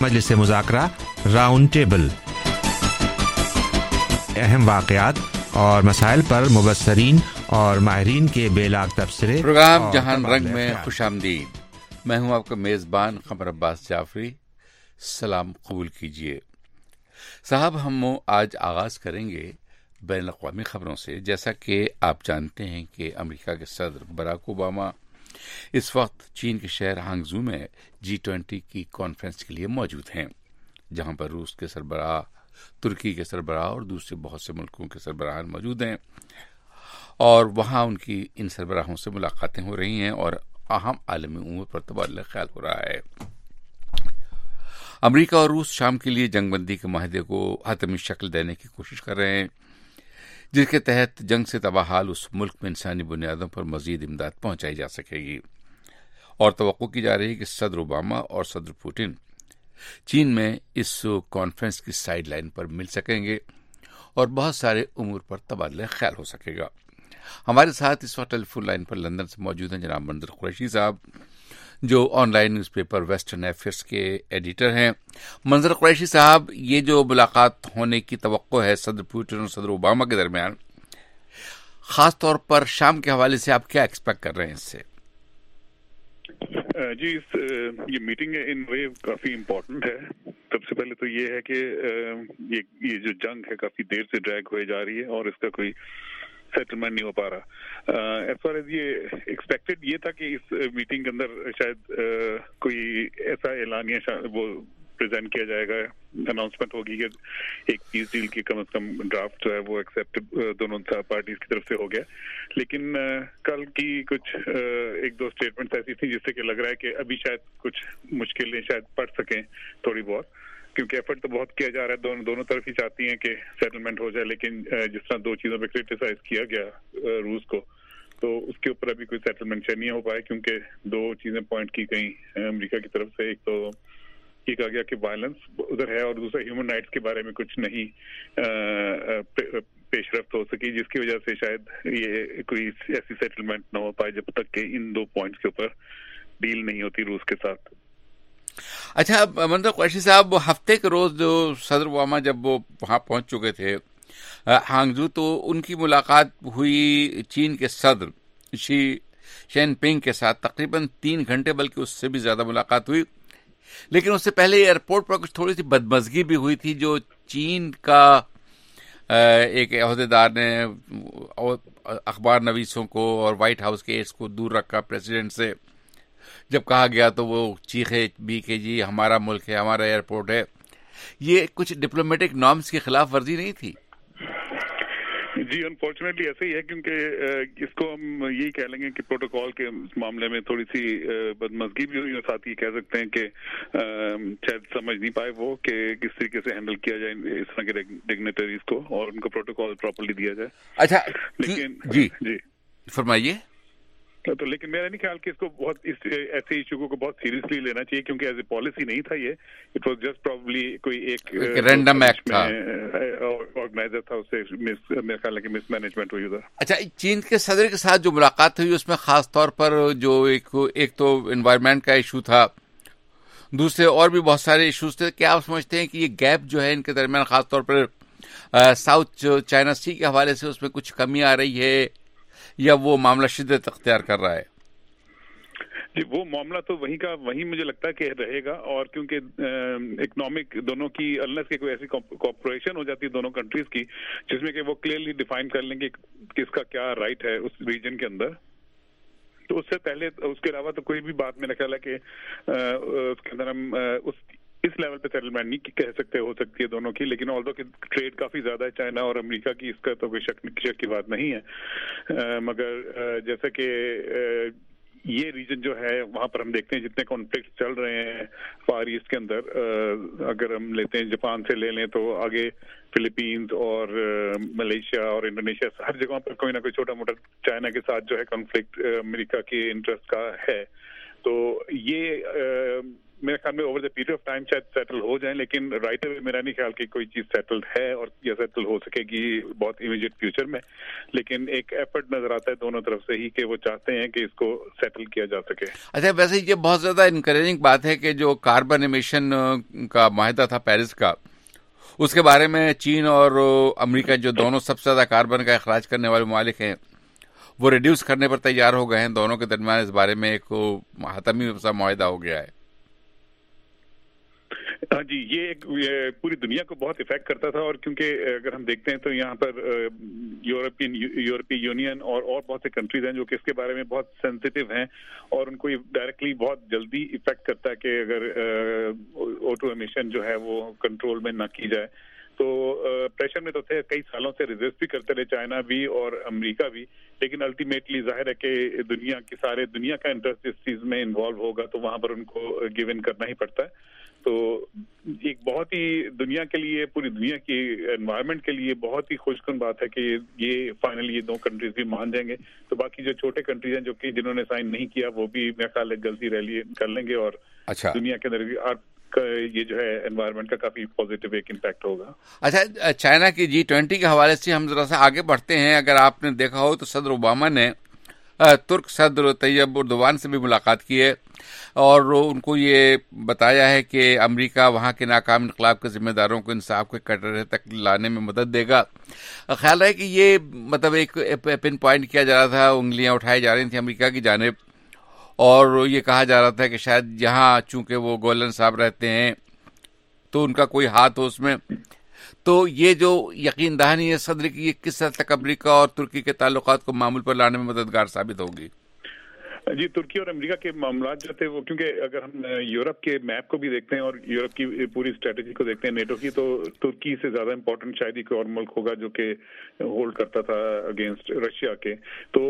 मजलिस मुज़ाकरा round table, अहम वाक़यात और मसाइल पर मुबस्सरीन और माहिरीन के बेलाग तबसरे। प्रोग्राम जहान रंग में खुशामदीद। मैं हूं आपका मेज़बान क़मर अब्बास जाफरी। सलाम कबूल कीजिए साहब। हम आज आगाज़ करेंगे बैन अक़वामी ख़बरों से। जैसा कि आप जानते हैं कि अमेरिका के सदर बराक ओबामा इस वक्त चीन के शहर हांगझू में G20 की कॉन्फ्रेंस के लिए मौजूद हैं, जहां पर रूस के सरबराह, तुर्की के सरबराह और दूसरे बहुत से मुल्कों के सरबराह मौजूद हैं और वहां उनकी इन सरबराहों से मुलाकातें हो रही हैं और अहम आलमी उमूर पर तबादला ख्याल हो रहा है। अमेरिका और रूस शाम के लिए जंगबंदी के माहदे को हतमी शक्ल देने की कोशिश कर रहे हैं, जिसके तहत जंग से तबाहाल उस मुल्क में इंसानी बुनियादों पर मजीद इमदाद पहुंचाई जा सकेगी। और तवक्को की जा रही है कि सदर ओबामा और सदर पुतिन चीन में इस कॉन्फ्रेंस की साइड लाइन पर मिल सकेंगे और बहुत सारे उमूर पर तबादला ख्याल हो सकेगा। हमारे साथ इस वक्त टेलीफोन लाइन पर लंदन से मौजूद हैं जनाब मंजर कुरैशी साहब, जो ऑनलाइन न्यूज़पेपर वेस्टर्न अफेयर्स के एडिटर हैं। मंजर कुरैशी साहब, ये जो मुलाकात होने की तवक्को है सदर पुतिन और सदर ओबामा के दरमियान, खास तौर पर शाम के हवाले से आप क्या एक्सपेक्ट कर रहे हैं इससे? जी, ये मीटिंग इन वे काफी इम्पोर्टेंट है। सबसे पहले तो ये है कि ये जो जंग है काफी देर से ड्रैग हुए जा रही है और इसका कोई सेटलमेंट नहीं हो पा रहा। एज फार एज ये एक्सपेक्टेड ये था कि इस मीटिंग के अंदर शायद कोई ऐसा ऐलानिया वो प्रेजेंट किया जाएगा, अनाउंसमेंट होगी कि एक पीस डील की कम से कम ड्राफ्ट जो है वो एक्सेप्ट दोनों पार्टीज की तरफ से हो गया। लेकिन कल की कुछ एक दो स्टेटमेंट्स ऐसी थी जिससे कि लग रहा है कि अभी शायद कुछ मुश्किलें शायद पड़ सकें थोड़ी बहुत, क्योंकि एफर्ट तो बहुत किया जा रहा है, दोनों तरफ ही चाहती हैं कि सेटलमेंट हो जाए। लेकिन जिस तरह दो चीजों पर क्रिटिसाइज किया गया रूस को, तो उसके ऊपर अभी कोई सेटलमेंट नहीं हो पाए, क्योंकि दो चीजें पॉइंट की गई अमेरिका की तरफ से। एक तो ये कहा गया कि वायलेंस उधर है और दूसरा ह्यूमन राइट्स के बारे में कुछ नहीं पेशरफ्त हो सकी, जिसकी वजह से शायद ये कोई ऐसी सेटलमेंट ना हो पाए जब तक कि इन दो पॉइंट्स के ऊपर डील नहीं होती रूस के साथ। अच्छा मंजर कुरैशी साहब, हफ्ते के रोज जो सदर ओबामा जब वो वहां पहुंच चुके थे हांगझू, तो उनकी मुलाकात हुई चीन के सदर शी जिनपिंग के साथ। तकरीबन 3 घंटे, बल्कि उससे भी ज्यादा मुलाकात हुई। लेकिन उससे पहले एयरपोर्ट पर कुछ थोड़ी सी बदमज़गी भी हुई थी, जो चीन का एक अहदेदार ने अखबार नवीसों को और व्हाइट हाउस के एड्स को दूर रखा प्रेसिडेंट से। जब कहा गया तो वो चीखे भी कि जी हमारा मुल्क है, हमारा एयरपोर्ट है। ये कुछ डिप्लोमेटिक नॉर्म्स की खिलाफ वर्जी नहीं थी? जी, अनफॉर्चुनेटली ऐसे ही है, क्योंकि इसको हम यही कह लेंगे कि प्रोटोकॉल के मामले में थोड़ी सी बदमज़गी भी हुई और साथ ही कह सकते हैं कि शायद समझ नहीं पाए वो कि किस तरीके से हैंडल किया जाए इस तरह के डिग्नेटरीज को और उनको प्रोटोकॉल प्रॉपर्ली दिया जाए। अच्छा, लेकिन जी फरमाइए। तो लेकिन मेरा नहीं ख्याल कि इसको बहुत ऐसे इशू को बहुत सीरियसली लेना चाहिए, क्योंकि एज ए पॉलिसी नहीं था ये। इट वाज जस्ट प्रोबब्ली कोई एक रैंडम एक्ट था, ऑर्गेनाइजर था, उससे मेरा ख्याल है कि मिसमैनेजमेंट हुई उधर। अच्छा, चीन के सदर के साथ जो मुलाकात हुई उसमें खास तौर पर जो एक तो एनवायरनमेंट का इशू था, दूसरे और भी बहुत सारे इशूज थे। क्या आप समझते हैं कि ये गैप जो है इनके दरमियान, खास तौर पर साउथ चाइना सी के हवाले से, उसमें कुछ कमी आ रही है या वो मामला शिद्दत अख्तियार कर रहा है? जी, वो मामला तो वही मुझे लगता है कि रहेगा। और क्योंकि इकोनॉमिक दोनों की अनलेस के कोई ऐसी कॉर्पोरेशन हो जाती है दोनों कंट्रीज की जिसमें कि वो क्लियरली डिफाइन कर लेंगे किसका क्या राइट है उस रीजन के अंदर, तो उससे पहले उसके अलावा तो कोई भी बात मेरा ख्याल है कि उसके अंदर हम इस लेवल पे सेटलमेंट नहीं कह सकते, हो सकती है दोनों की। लेकिन ऑल्दो कि ट्रेड काफी ज्यादा है चाइना और अमेरिका की, इसका तो कोई शक की बात नहीं है। मगर जैसे कि ये रीजन जो है वहां पर हम देखते हैं जितने कॉन्फ्लिक्ट चल रहे हैं फार ईस्ट के अंदर, अगर हम लेते हैं जापान से ले लें तो आगे फिलीपींस और मलेशिया और इंडोनेशिया, हर जगह पर कोई ना कोई छोटा मोटा चाइना के साथ जो है कॉन्फ्लिक्ट अमेरिका के इंटरेस्ट का है। तो ये मेरे ख्याल में over the period of time शायद सेटल हो जाए, लेकिन राइट अवे मेरा नहीं ख्याल कि कोई चीज सेटल्ड है और या सेटल हो सकेगी बहुत इमीडिएट फ्यूचर में, लेकिन एक एफर्ट नजर आता है दोनों तरफ से ही कि वो चाहते हैं कि इसको सेटल किया जा सके। अच्छा, वैसे ये बहुत ज्यादा इनकरेजिंग बात है कि जो कार्बन एमिशन का माहिदा था पेरिस का, उसके बारे में चीन और अमेरिका जो दोनों सबसे ज्यादा कार्बन का अखराज करने वाले ममालिक हैं, वो रिड्यूस करने पर तैयार हो गए हैं। दोनों के दरमियान इस बारे में एक हतमी सा मुआहदा हो गया है। हाँ जी, ये पूरी दुनिया को बहुत इफेक्ट करता था, और क्योंकि अगर हम देखते हैं तो यहाँ पर यूरोपीय यूनियन और बहुत से कंट्रीज हैं जो कि इसके बारे में बहुत सेंसिटिव हैं, और उनको ये डायरेक्टली बहुत जल्दी इफेक्ट करता है कि अगर O2 एमिशन जो है वो कंट्रोल में ना की जाए। तो प्रेशर में तो थे, कई सालों से रेजिस्ट भी करते रहे चाइना भी और अमेरिका भी, लेकिन अल्टीमेटली जाहिर है कि दुनिया का इंटरेस्ट इस चीज में इन्वॉल्व होगा, तो वहां पर उनको गिव इन करना ही पड़ता है। तो एक बहुत ही दुनिया के लिए, पूरी दुनिया की एनवायरनमेंट के लिए बहुत ही खुशकुन बात है कि ये फाइनली ये दो कंट्रीज भी मान जाएंगे। तो बाकी जो छोटे कंट्रीज हैं जो कि जिन्होंने साइन नहीं किया, वो भी मेरे ख्याल है जल्दी रैली कर लेंगे, और दुनिया के अंदर भी ये जो है एनवायरनमेंट का काफी पॉजिटिव एक इम्पैक्ट होगा। अच्छा, चाइना की G20 के हवाले से हम जरा सा आगे बढ़ते हैं। अगर आपने देखा हो तो सदर ओबामा ने तुर्क सदर तैयब उर्दवान से भी मुलाकात की है और उनको ये बताया है कि अमेरिका वहां के नाकाम इनकलाब के जिम्मेदारों को इंसाफ के कटघरे तक लाने में मदद देगा। ख्याल है कि ये मतलब एक पिन पॉइंट किया जा रहा था, उंगलियां उठाई जा रही थी अमेरिका की जानिब, और ये कहा जा रहा था कि शायद यहाँ चूंकि वो गोलन साहब रहते हैं तो उनका कोई हाथ हो उसमें। तो ये जो यकीन दहानी है सदर की, ये किस हद तक अमेरिका और तुर्की के ताल्लुकात को मामूल पर लाने में मददगार साबित होगी? जी, तुर्की और अमेरिका के मामला जो थे वो, क्योंकि अगर हम यूरोप के मैप को भी देखते हैं और यूरोप की पूरी स्ट्रेटेजी को देखते हैं नेटो की, तो तुर्की से ज्यादा इम्पोर्टेंट शायद ही कोई और मुल्क होगा जो कि होल्ड करता था अगेंस्ट रशिया के। तो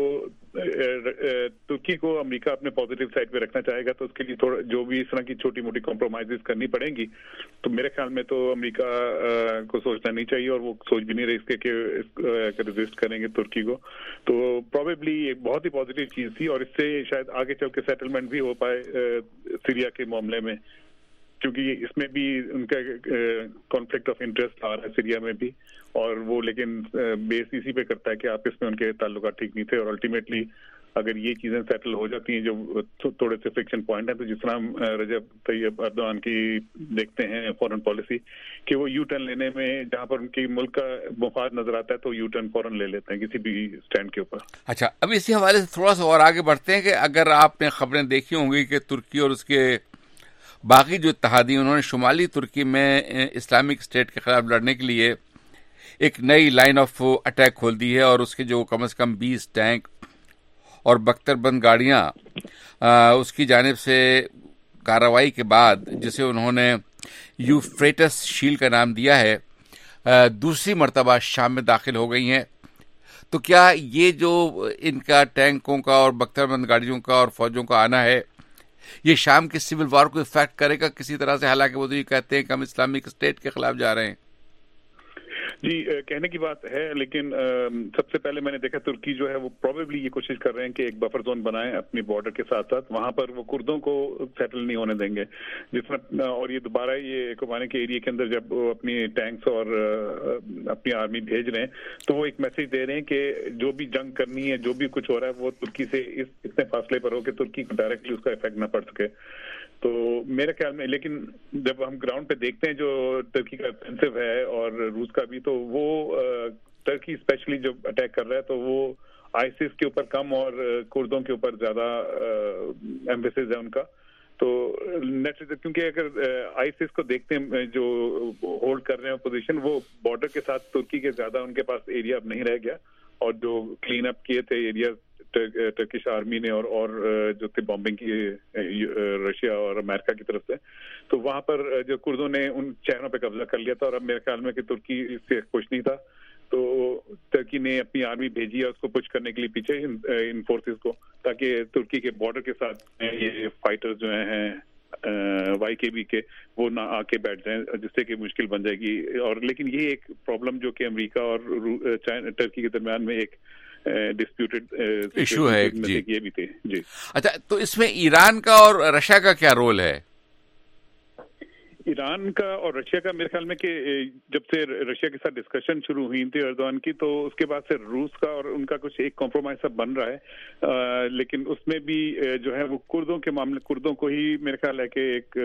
तुर्की को अमेरिका अपने पॉजिटिव साइड पे रखना चाहेगा, तो उसके लिए थोड़ा जो भी इस तरह की छोटी मोटी कॉम्प्रोमाइजेस करनी पड़ेंगी। तो मेरे ख्याल में तो अमेरिका को सोचना नहीं चाहिए, और वो सोच भी नहीं रहे इसके कि रेजिस्ट करेंगे तुर्की को। तो प्रोबेबली एक बहुत ही पॉजिटिव चीज थी, और इससे शायद आगे चल के सेटलमेंट भी हो पाए सीरिया के मामले में, क्योंकि इसमें भी उनका कॉन्फ्लिक्ट ऑफ इंटरेस्ट आ रहा है सीरिया में भी, और वो लेकिन बेस इसी पे करता है कि आपस में उनके ताल्लुकात ठीक नहीं थे, और अल्टीमेटली अगर ये चीजें सेटल हो जाती हैं जो थोड़े से फ्रिक्शन पॉइंट है, तो जिस तरह हम रजब तैयब अर्दोआन की देखते हैं फॉरेन पॉलिसी कि वो यू टर्न लेने में, जहां पर उनकी मुल्क का मुफाद नजर आता है तो यू टर्न फौरन ले लेते हैं किसी भी स्टैंड के ऊपर। अच्छा, अब इसी हवाले से थोड़ा सा और आगे बढ़ते हैं कि अगर आपने खबरें देखी होंगी कि तुर्की और उसके बाकी जो इत्तेहादी, उन्होंने शुमाली तुर्की में इस्लामिक स्टेट के खिलाफ लड़ने के लिए एक नई लाइन ऑफ अटैक खोल दी है, और उसके जो कम से कम 20 टैंक और बख्तरबंद गाड़ियां उसकी जानिब से कार्रवाई के बाद, जिसे उन्होंने यूफ्रेटस शील्ड का नाम दिया है, दूसरी मर्तबा शाम में दाखिल हो गई हैं। तो क्या ये जो इनका टैंकों का और बख्तरबंद गाड़ियों का और फौजों का आना है, ये शाम के सिविल वॉर को इफेक्ट करेगा किसी तरह से? हालांकि वो तो ये कहते हैं कि हम इस्लामिक स्टेट के खिलाफ जा रहे हैं। जी, कहने की बात है, लेकिन सबसे पहले मैंने देखा तुर्की जो है वो प्रोबेबली ये कोशिश कर रहे हैं कि एक बफर जोन बनाएं अपनी बॉर्डर के साथ साथ, वहां पर वो कुर्दों को सेटल नहीं होने देंगे जिसमें, और ये दोबारा ये कोबानी के एरिया के अंदर जब वो अपनी टैंक्स और अपनी आर्मी भेज रहे हैं, तो वो एक मैसेज दे रहे हैं कि जो भी जंग करनी है, जो भी कुछ हो रहा है, वो तुर्की से इतने फासले पर हो कि तुर्की को डायरेक्टली उसका इफेक्ट न पड़ सके। तो मेरे ख्याल में, लेकिन जब हम ग्राउंड पे देखते हैं जो तुर्की का ऑफेंसिव है और रूस का भी, तो वो तुर्की स्पेशली जो अटैक कर रहा है तो वो आईसिस के ऊपर कम और कुर्दों के ऊपर ज्यादा एम्फेसिस है उनका। तो क्योंकि अगर आईसिस को देखते हैं जो होल्ड कर रहे हैं पोजीशन, वो बॉर्डर के साथ तुर्की के ज्यादा उनके पास एरिया अब नहीं रह गया, और जो क्लीन अप किए थे एरिया टर्किश आर्मी ने और जो थे बॉम्बिंग की रशिया और अमेरिका की तरफ से, तो वहां पर जो कुर्दों ने उन शहरों पे कब्जा कर लिया था, और अब मेरे ख्याल में कि तुर्की इससे खुश नहीं था, तो तुर्की ने अपनी आर्मी भेजी है उसको पुश करने के लिए पीछे इन फोर्सेस को, ताकि तुर्की के बॉर्डर के साथ ये फाइटर्स जो हैं YKB के, वो ना आके बैठ जाएं, जिससे कि मुश्किल बन जाएगी। और लेकिन ये एक प्रॉब्लम जो कि अमेरिका और तुर्की के दरमियान में एक डिस्प्यूटेड इशू है, ये भी थे। जी, अच्छा, तो इसमें ईरान का और रशिया का क्या रोल है? ईरान का और रशिया का मेरे ख्याल में कि जब से रशिया के साथ डिस्कशन शुरू हुई थी एर्दोगान की, तो उसके बाद से रूस का और उनका कुछ एक कॉम्प्रोमाइज सब बन रहा है, लेकिन उसमें भी जो है वो कुर्दों के मामले, कुर्दों को ही मेरे ख्याल है कि एक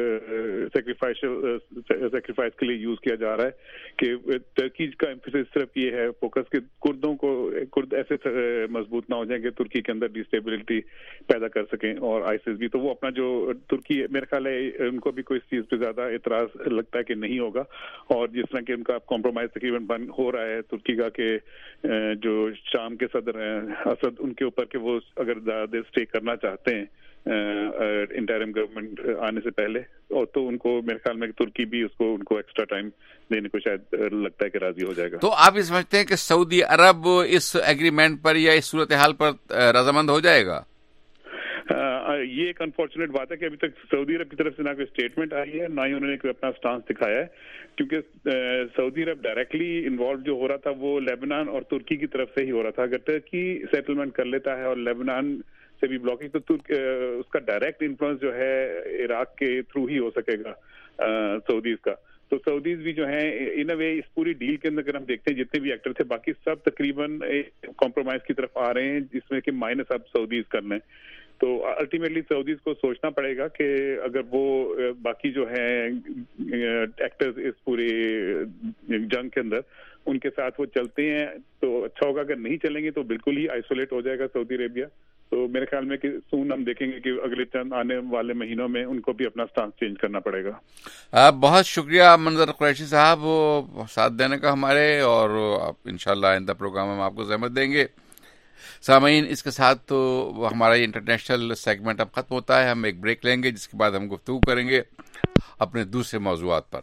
सेक्रीफाइस के लिए यूज किया जा रहा है कि तुर्की का एम्फेसिस सिर्फ ये है फोकस कि कुर्दों को, कुर्द ऐसे मजबूत ना हो जाए कि तुर्की के अंदर डिस्टेबिलिटी पैदा कर सकें और आईसिस भी। तो वो अपना जो तुर्की मेरे ख्याल है उनको भी कोई इस चीज पे ज्यादा इतराज लगता है कि नहीं होगा, और जिस तरह के उनका कॉम्प्रोमाइज तकरीबन बन हो रहा है तुर्की का कि जो शाम के सदर हैं असद, उनके ऊपर कि वो अगर ज्यादा देर स्टे करना चाहते हैं इंटरिम गवर्नमेंट आने से पहले, और तो उनको मेरे ख्याल में तुर्की भी उनको एक्स्ट्रा टाइम देने को शायद लगता है कि राजी हो जाएगा। तो आप ये समझते हैं कि सऊदी अरब इस एग्रीमेंट पर या इस सूरत हाल पर रजामंद हो जाएगा? ये एक अनफॉर्चुनेट बात है कि अभी तक सऊदी अरब की तरफ से ना कोई स्टेटमेंट आई है, ना ही उन्होंने कोई अपना स्टांस दिखाया है, क्योंकि सऊदी अरब डायरेक्टली इन्वॉल्व जो हो रहा था वो लेबनान और तुर्की की तरफ से ही हो रहा था। अगर तुर्की सेटलमेंट कर लेता है और लेबनान से भी ब्लॉकिंग, तो उसका डायरेक्ट इन्फ्लुएंस जो है इराक के थ्रू ही हो सकेगा सऊदीज का। तो सऊदीज भी जो है इन अ वे इस पूरी डील के अंदर अगर हम देखते हैं जितने भी एक्टर थे बाकी सब तकरीबन कॉम्प्रोमाइज की तरफ आ रहे हैं, जिसमें कि माइनस अब सऊदीज करना है। तो अल्टीमेटली सऊदीज को सोचना पड़ेगा कि अगर वो बाकी जो है एक्टर्स इस पूरे जंग के अंदर उनके साथ वो चलते हैं तो अच्छा होगा, अगर नहीं चलेंगे तो बिल्कुल ही आइसोलेट हो जाएगा सऊदी अरेबिया। तो मेरे ख्याल में कि सून हम देखेंगे कि अगले चंद आने वाले महीनों में उनको भी अपना स्टांस चेंज करना पड़ेगा। बहुत शुक्रिया मंजर कुरैशी साहब साथ देने का हमारे, और इंशाल्लाह आइंदा प्रोग्राम हम आपको ज़हमत देंगे। सामीन, इसके साथ तो हमारा ये इंटरनेशनल सेगमेंट अब खत्म होता है। हम एक ब्रेक लेंगे जिसके बाद हम गुफ्तगू करेंगे अपने दूसरे मौज़ूआत पर।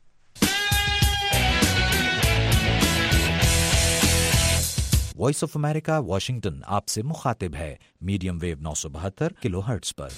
वॉइस ऑफ अमेरिका वाशिंगटन आपसे मुखातिब है मीडियम वेव 972 किलोहर्ट्ज पर।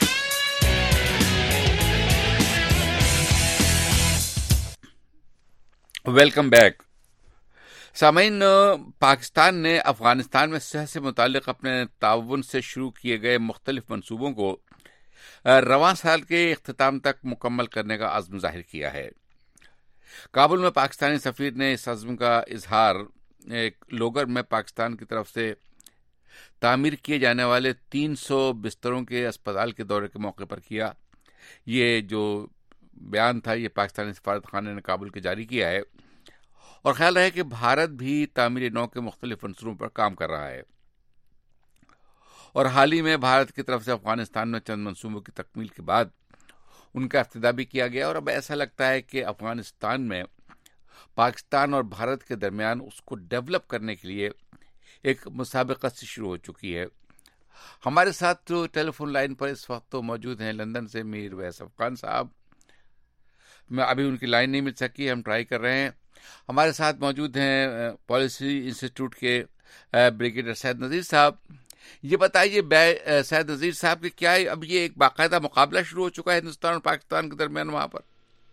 Welcome back. सामीन, पाकिस्तान ने अफगानिस्तान में सेहत से मुतालिक अपने ताउन से शुरू किए गए मुख्तलिफ मंसूबों को रवां साल के इख्तिताम तक मुकम्मल करने का अज़्म जाहिर किया है। काबुल में पाकिस्तानी सफ़ीर ने इस अज़्म का इजहार एक लोगर में पाकिस्तान की तरफ से तामीर किए जाने वाले 300 बिस्तरों के अस्पताल के दौरे के मौके पर किया। ये जो बयान था ये पाकिस्तानी सफारत खाने ने काबुल के जारी किया है, और ख्याल है कि भारत भी तामीर नौ के मुख्तलिफ मंसूबों पर काम कर रहा है। और हाल ही में भारत की तरफ से अफगानिस्तान में चंद मंसूबों की तकमील के बाद उनका इफ्तिदा भी किया गया, और अब ऐसा लगता है कि अफगानिस्तान में पाकिस्तान और भारत के दरमियान उसको डेवलप करने के लिए एक मुसाबिकत सी शुरू हो चुकी है। हमारे साथ तो टेलीफोन लाइन पर इस वक्त तो मौजूद हैं लंदन से मीर वैस अफगान साहब। मैं अभी उनकी लाइन नहीं मिल सकी, हम ट्राई कर रहे हैं। हमारे साथ मौजूद हैं पॉलिसी इंस्टीट्यूट के ब्रिगेडियर सैयद नज़ीर साहब। ये बताइए सैयद नज़ीर साहब कि क्या अब ये एक बाकायदा मुकाबला शुरू हो चुका है हिंदुस्तान और पाकिस्तान के दरमियान वहाँ पर?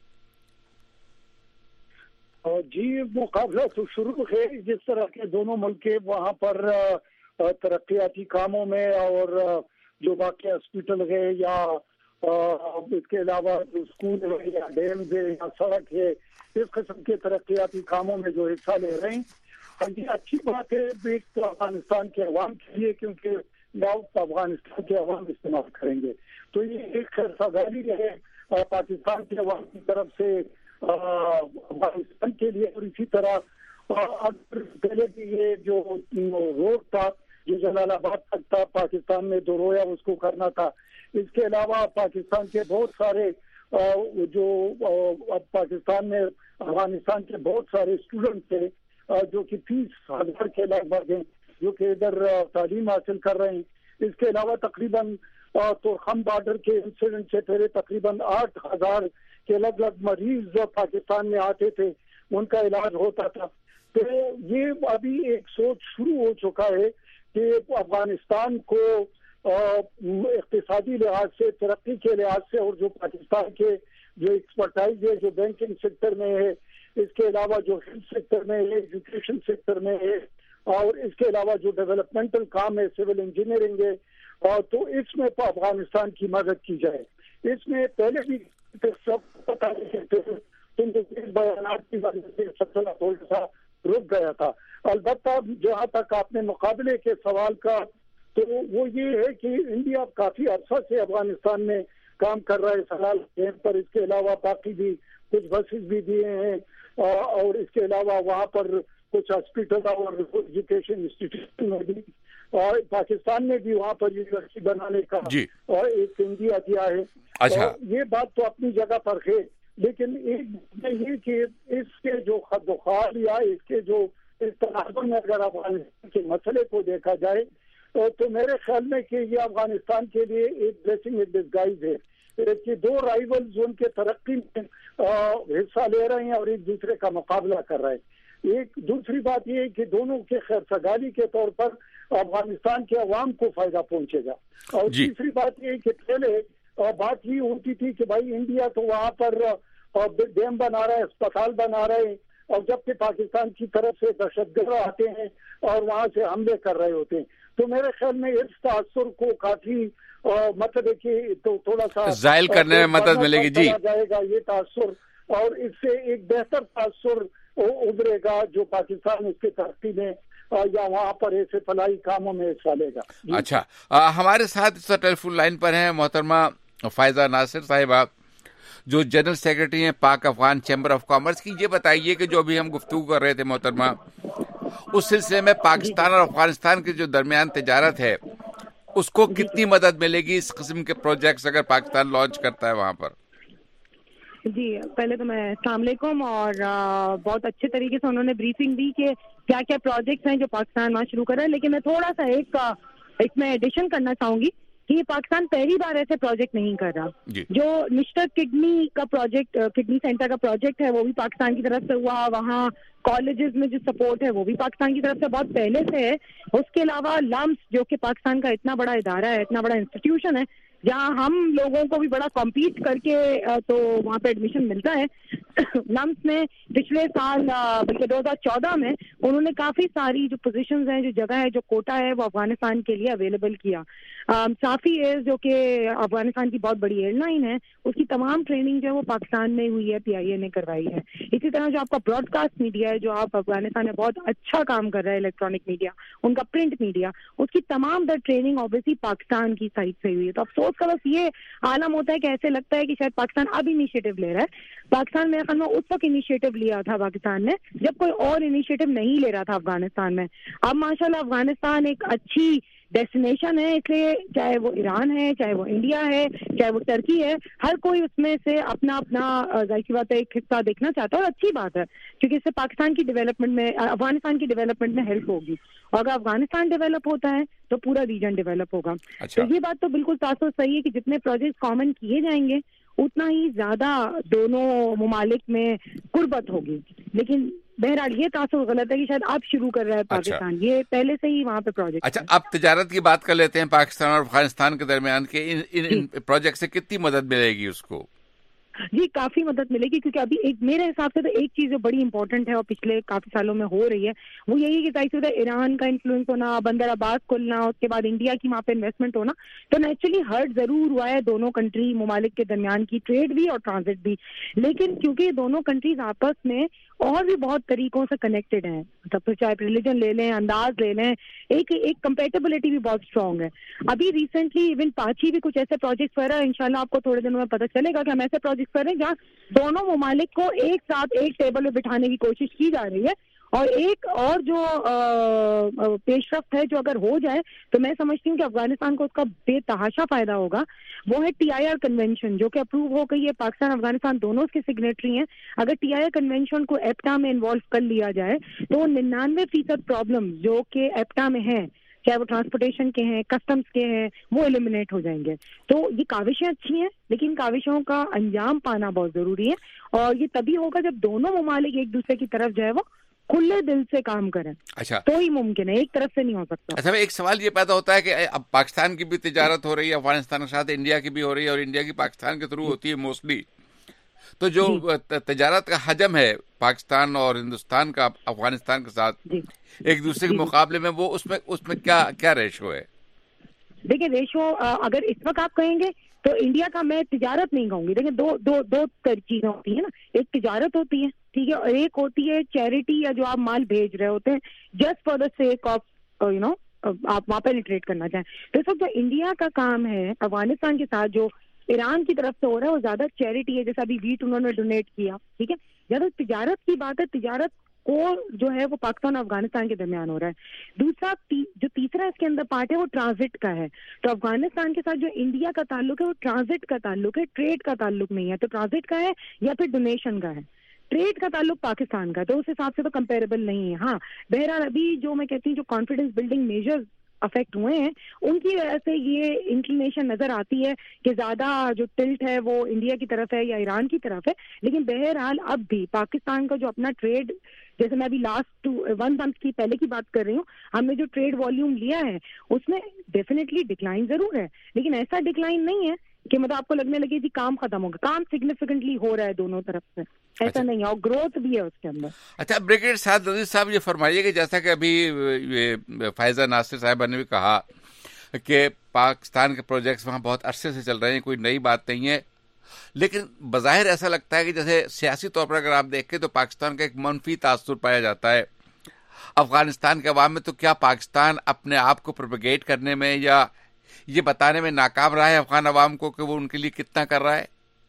जी, मुकाबला तो शुरू है। जिस तरह के दोनों मुल्क वहाँ पर तरक्याती कामों में और जो बाकी हॉस्पिटल है या इसके अलावा स्कूल है या डैम है या सड़क है, इस किस्म के तरक्याती कामों में जो हिस्सा ले रहे हैं, ये अच्छी बात है एक तो अफगानिस्तान के अवाम के लिए, क्योंकि अफगानिस्तान के अवाम इस्तेमाल करेंगे। तो ये एक खैरसगाली है पाकिस्तान के अवाम की तरफ से अफगानिस्तान के लिए। और इसी तरह पहले भी ये जो रोड था जो जलालाबाद तक था पाकिस्तान में दो रोया उसको करना था। इसके अलावा पाकिस्तान के बहुत सारे जो अब पाकिस्तान में अफगानिस्तान के बहुत सारे स्टूडेंट थे जो कि 30,000 के लगभग हैं जो कि इधर तालीम हासिल कर रहे हैं। इसके अलावा तकरीबन तोरखम बॉर्डर के इंसिडेंट से पहले तकरीबन 8,000 के लगभग मरीज पाकिस्तान में आते थे, उनका इलाज होता था। तो ये अभी एक सोच शुरू हो चुका है कि अफगानिस्तान को इक्तिसादी लिहाज से, तरक्की के लिहाज से, और जो पाकिस्तान के जो एक्सपर्टाइज है जो बैंकिंग सेक्टर में है, इसके अलावा जो हेल्थ सेक्टर में है, एजुकेशन सेक्टर में है, और इसके अलावा जो डेवलपमेंटल काम है, सिविल इंजीनियरिंग है, तो इसमें तो अफगानिस्तान की मदद की जाए। इसमें पहले भी सब पता नहीं, बयानात की वजह से सिलसिला थोड़ा सा रुक गया था। अलबत्ता जहाँ तक आपने मुकाबले के सवाल का, तो वो ये है कि इंडिया काफी अर्सा से अफगानिस्तान में काम कर रहा है सलाल कैंप पर। इसके अलावा बाकी भी कुछ बसेस भी दिए हैं, और इसके अलावा वहाँ पर कुछ हॉस्पिटल और एजुकेशन इंस्टीट्यूशन में भी, और पाकिस्तान ने भी वहाँ पर यूनिवर्सिटी बनाने का और एक इंडिया दिया है। अच्छा, ये बात तो अपनी जगह पर है, लेकिन एक ये कि इसके जो खदोखाल या इसके जो इस तनाज़ुर में अगर अफगानिस्तान के मसले को देखा जाए तो मेरे ख्याल में कि ये अफगानिस्तान के लिए एक ब्लेसिंग इन डिस्गाइज है कि दो राइवल्स उनके तरक्की में हिस्सा ले रहे हैं और एक दूसरे का मुकाबला कर रहे हैं। एक दूसरी बात ये है कि दोनों के खैरसगाली के तौर पर अफगानिस्तान के अवाम को फायदा पहुंचेगा। और तीसरी बात ये है कि पहले बात ये होती थी कि भाई इंडिया तो वहाँ पर डैम बना रहा है, अस्पताल बना रहे हैं, और जबकि पाकिस्तान की तरफ से दहशतगर्द आते हैं और वहाँ से हमले कर रहे होते हैं। तो मेरे ख्याल में इस तासुर को काफी मतलब कि तो थोड़ा सा जायल करने में मदद मिलेगी जी जाएगा ये तासुर, और इससे एक बेहतर तासुर उभरेगा जो पाकिस्तान इसके तरक्की में या वहाँ पर ऐसे फलाई कामों में हिस्सा लेगा। अच्छा, हमारे साथ इस टेलीफोन लाइन पर हैं मोहतरमा फायजा नासिर साहिबा, जो जनरल सेक्रेटरी हैं पाक अफगान चैम्बर ऑफ कॉमर्स की। ये बताइए कि जो अभी हम गुफ्तगू कर रहे थे मोहतरमा, उस सिलसिले में पाकिस्तान और अफगानिस्तान के जो दरमियान तिजारत है उसको कितनी मदद मिलेगी इस किस्म के प्रोजेक्ट्स अगर पाकिस्तान लॉन्च करता है वहाँ पर? जी, पहले तो मैं अस्सलाम वालेकुम, और बहुत अच्छे तरीके से उन्होंने ब्रीफिंग दी कि क्या क्या प्रोजेक्ट्स हैं जो पाकिस्तान वहाँ शुरू कर रहा है। लेकिन मैं थोड़ा सा एक इसमें एडिशन करना चाहूंगी कि ये पाकिस्तान पहली बार ऐसे प्रोजेक्ट नहीं कर रहा। जो मिस्टर किडनी का प्रोजेक्ट, किडनी सेंटर का प्रोजेक्ट है, वो भी पाकिस्तान की तरफ से हुआ। वहाँ कॉलेजेस में जो सपोर्ट है वो भी पाकिस्तान की तरफ से बहुत पहले से है। उसके अलावा लम्स, जो कि पाकिस्तान का इतना बड़ा इदारा है, इतना बड़ा इंस्टीट्यूशन है, जहाँ हम लोगों को भी बड़ा कॉम्पीट करके तो वहाँ पे एडमिशन मिलता है। लम्स में पिछले साल बल्कि 2014 में उन्होंने काफी सारी जो पोजीशंस हैं, जो जगह है, जो कोटा है, वो अफगानिस्तान के लिए अवेलेबल किया। साफी एयर जो कि अफगानिस्तान की बहुत बड़ी एयरलाइन है, उसकी तमाम ट्रेनिंग जो है वो पाकिस्तान में हुई है, PIA ने करवाई है। इसी तरह जो आपका ब्रॉडकास्ट मीडिया है, जो आप अफगानिस्तान में बहुत अच्छा काम कर रहा है, इलेक्ट्रॉनिक मीडिया, उनका प्रिंट मीडिया, उसकी तमाम द ट्रेनिंग ऑब्वियसली पाकिस्तान की साइड से हुई है। तो अफसोस का बस ये आलम होता है कि ऐसे लगता है कि शायद पाकिस्तान अब इनिशिएटिव ले रहा है। पाकिस्तान मेरे ख्याल में उस वक्त इनिशिएटिव लिया था पाकिस्तान ने जब कोई और इनिशिएटिव नहीं ले रहा था अफगानिस्तान में। अब माशाल्लाह अफगानिस्तान एक अच्छी डेस्टिनेशन है, इसलिए चाहे वो ईरान है, चाहे वो इंडिया है, चाहे वो टर्की है, हर कोई उसमें से अपना अपना जाहिर सी बात है एक हिस्सा देखना चाहता है। और अच्छी बात है क्योंकि इससे पाकिस्तान की डेवलपमेंट में, अफगानिस्तान की डेवलपमेंट में हेल्प होगी, और अगर अफगानिस्तान डेवलप होता है तो पूरा रीजन डेवलप होगा। अच्छा। तो ये बात तो बिल्कुल तासुर सही है कि जितने प्रोजेक्ट कॉमन किए जाएंगे उतना ही ज्यादा दोनों मुमालिक में कुर्बत होगी। लेकिन बहरहाल ये तासुर गलत है कि शायद अब शुरू कर रहा है पाकिस्तान। अच्छा। ये पहले से ही वहाँ पे प्रोजेक्ट। अच्छा, अब तिजारत की बात कर लेते हैं पाकिस्तान और अफगानिस्तान के दरमियान के इन प्रोजेक्ट से कितनी मदद मिलेगी उसको? जी, काफी मदद मिलेगी, क्योंकि अभी एक मेरे हिसाब से तो एक चीज जो बड़ी इंपॉर्टेंट है और पिछले काफी सालों में हो रही है वो यही कि जाहिर है ईरान का इन्फ्लुएंस होना, बंदर अब्बास खुलना, उसके बाद इंडिया की वहाँ पे इन्वेस्टमेंट होना, तो नेचुरली हर्ट जरूर हुआ है दोनों कंट्री मुमालिक के दरमियान की ट्रेड भी और ट्रांजिट भी। लेकिन क्योंकि दोनों कंट्रीज आपस में और भी बहुत तरीकों से कनेक्टेड हैं, मतलब चाहे रिलीजन ले लें, अंदाज ले लें, एक कंपेटेबिलिटी भी बहुत स्ट्रांग है। अभी रिसेंटली इवन पाची भी कुछ ऐसे प्रोजेक्ट कर रहा है, इंशाल्लाह आपको थोड़े दिनों में पता चलेगा कि हम ऐसे प्रोजेक्ट कर रहे हैं जहाँ दोनों मुमालिक को एक साथ एक टेबल पे बिठाने की कोशिश की जा रही है। और एक और जो पेशरफ्त है जो अगर हो जाए तो मैं समझती हूँ कि अफगानिस्तान को उसका बेतहाशा फायदा होगा, वो है TIR कन्वेंशन, जो कि अप्रूव हो गई है। पाकिस्तान अफगानिस्तान दोनों उसके सिग्नेटरी हैं। अगर TIR कन्वेंशन को एप्टा में इन्वॉल्व कर लिया जाए तो 99% प्रॉब्लम जो कि एप्टा में है, चाहे वो ट्रांसपोर्टेशन के हैं, कस्टम्स के हैं, वो एलिमिनेट हो जाएंगे। तो ये काविशें अच्छी हैं, लेकिन काविशों का अंजाम पाना बहुत जरूरी है, और ये तभी होगा जब दोनों मुमालिक एक दूसरे की तरफ जो है वो खुले दिल से काम करें। अच्छा, तो ही मुमकिन है, एक तरफ से नहीं हो सकता। अच्छा, एक सवाल ये पैदा होता है कि अब पाकिस्तान की भी तिजारत हो रही है अफगानिस्तान के साथ, इंडिया की भी हो रही है, और इंडिया की पाकिस्तान के थ्रू होती है मोस्टली। तो जो तिजारत का हजम है पाकिस्तान और हिंदुस्तान का अफगानिस्तान के साथ एक दूसरे के मुकाबले में, वो उसमें क्या रेशो है? دیکھیں ریشو اگر اس وقت آپ کہیں گے تو انڈیا کا میں تجارت نہیں کہوں گی. دیکھیں دو چیزیں ہوتی ہیں نا, ایک تجارت ہوتی ہے, ٹھیک ہے, اور ایک ہوتی ہے چیریٹی یا جو آپ مال بھیج رہے ہوتے ہیں just for the sake of آپ وہاں پینیٹریٹ کرنا چاہیں. تو اس وقت جو انڈیا کا کام ہے افغانستان کے ساتھ جو ایران کی طرف سے ہو رہا ہے وہ زیادہ چیریٹی ہے, جیسا ابھی ویٹ انہوں نے ڈونیٹ کیا, ٹھیک ہے. زیادہ تجارت کی بات ہے, تجارت کو جو ہے وہ پاکستان اور افغانستان کے درمیان ہو رہا ہے. دوسرا جو تیسرا اس کے اندر پارٹ ہے وہ ٹرانزٹ کا ہے. تو افغانستان کے ساتھ جو انڈیا کا تعلق ہے وہ ٹرانزٹ کا تعلق ہے, ٹریڈ کا تعلق نہیں ہے. تو ٹرانزٹ کا ہے یا پھر ڈونیشن کا ہے. ٹریڈ کا تعلق پاکستان کا, تو اس حساب سے تو کمپیریبل نہیں ہے. ہاں بہرحال ابھی جو میں کہتی ہوں جو کانفیڈنس بلڈنگ میجرز افیکٹ ہوئے ہیں ان کی وجہ سے یہ انکلینیشن نظر آتی ہے کہ زیادہ جو ٹلٹ ہے وہ انڈیا کی طرف ہے یا ایران کی طرف ہے. لیکن بہرحال اب بھی پاکستان کا جو اپنا ٹریڈ, جیسے میں ابھی لاسٹ 1 منتھ کی پہلے کی بات کر رہی ہوں, ہم نے جو ٹریڈ والیوم لیا ہے اس میں ڈیفینیٹلی ڈکلائن ضرور ہے, لیکن ایسا ڈکلائن نہیں ہے کہ مطلب آپ کو لگنے لگے کہ کام ختم ہوگا. کام سگنیفیکنٹلی ہو رہا ہے دونوں طرف سے, ایسا نہیں ہے, اور گروتھ بھی ہے اس کے اندر. اچھا بریگیڈیئر سعد نذیر صاحب یہ فرمائیے کہ جیسا کہ ابھی فائزہ ناصر صاحبہ نے بھی کہا کہ پاکستان کے پروجیکٹس وہاں بہت عرصے سے چل رہے ہیں, کوئی نئی بات نہیں ہے, لیکن بظاہر ایسا لگتا ہے کہ جیسے سیاسی طور پر اگر آپ دیکھیں تو پاکستان کا ایک منفی تاثر پایا جاتا ہے افغانستان کے عوام میں. تو کیا پاکستان اپنے آپ کو پروپیگیٹ کرنے میں یا یہ بتانے میں ناکام رہا ہے افغان عوام کو کہ وہ ان کے لیے کتنا کر رہا ہے؟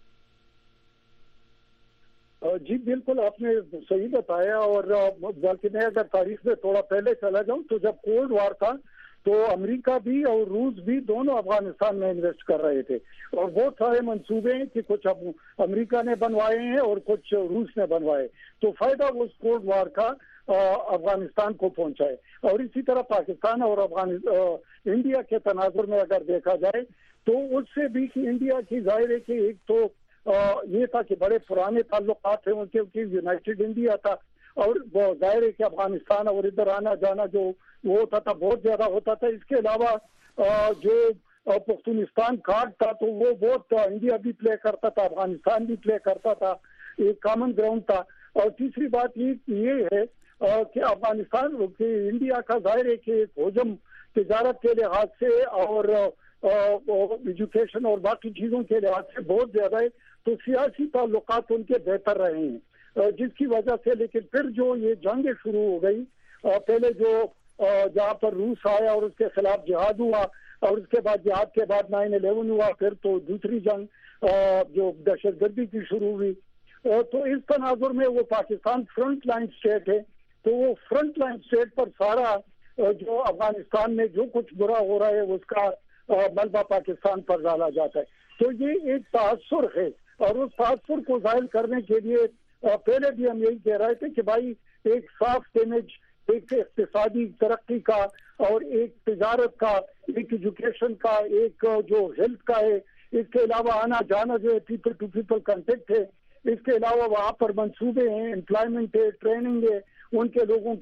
جی بالکل آپ نے صحیح بتایا. اور بلکہ میں اگر تاریخ میں تھوڑا پہلے چلا جاؤں تو جب کولڈ وار تھا تو امریکہ بھی اور روس بھی دونوں افغانستان میں انویسٹ کر رہے تھے, اور بہت سارے منصوبے ہیں کہ کچھ امریکہ نے بنوائے ہیں اور کچھ روس نے بنوائے. تو فائدہ اس کولڈ وار کا افغانستان کو پہنچا ہے. اور اسی طرح پاکستان اور انڈیا کے تناظر میں اگر دیکھا جائے تو اس سے بھی کہ انڈیا کی ظاہر ہے کہ ایک تو یہ تھا کہ بڑے پرانے تعلقات ہیں ان کے, یونائٹڈ انڈیا تھا, اور وہ ظاہر ہے کہ افغانستان اور ادھر آنا جانا جو وہ ہوتا تھا بہت زیادہ ہوتا تھا. اس کے علاوہ جو پختونستان کارڈ تھا تو وہ بہت انڈیا بھی پلے کرتا تھا, افغانستان بھی پلے کرتا تھا, ایک کامن گراؤنڈ تھا. اور تیسری بات یہ ہے کہ افغانستان انڈیا کا ظاہر ہے کہ ایک حجم تجارت کے لحاظ سے اور ایجوکیشن اور باقی چیزوں کے لحاظ سے بہت زیادہ ہے, تو سیاسی تعلقات ان کے بہتر رہے ہیں, جس کی وجہ سے. لیکن پھر جو یہ جنگیں شروع ہو گئی, پہلے جو جہاں پر روس آیا اور اس کے خلاف جہاد ہوا, اور اس کے بعد جہاد کے بعد 9/11 ہوا, پھر تو دوسری جنگ جو دہشت گردی کی شروع ہوئی. تو اس تناظر میں وہ پاکستان فرنٹ لائن اسٹیٹ ہے, تو وہ فرنٹ لائن اسٹیٹ پر سارا جو افغانستان میں جو کچھ برا ہو رہا ہے اس کا ملبہ پاکستان پر ڈالا جاتا ہے. تو یہ ایک تاثر ہے, اور اس تاثر کو ظاہر کرنے کے لیے پہلے بھی ہم یہی کہہ رہے تھے کہ بھائی ایک صاف امیج, ایک اقتصادی ترقی کا اور ایک تجارت کا, ایک ایجوکیشن کا, ایک جو ہیلتھ کا ہے, اس کے علاوہ آنا جانا جو ہے پیپل ٹو پیپل کنٹیکٹ ہے, اس کے علاوہ وہاں پر منصوبے ہیں, امپلائمنٹ ہے, ٹریننگ ہے, ان کے لوگوں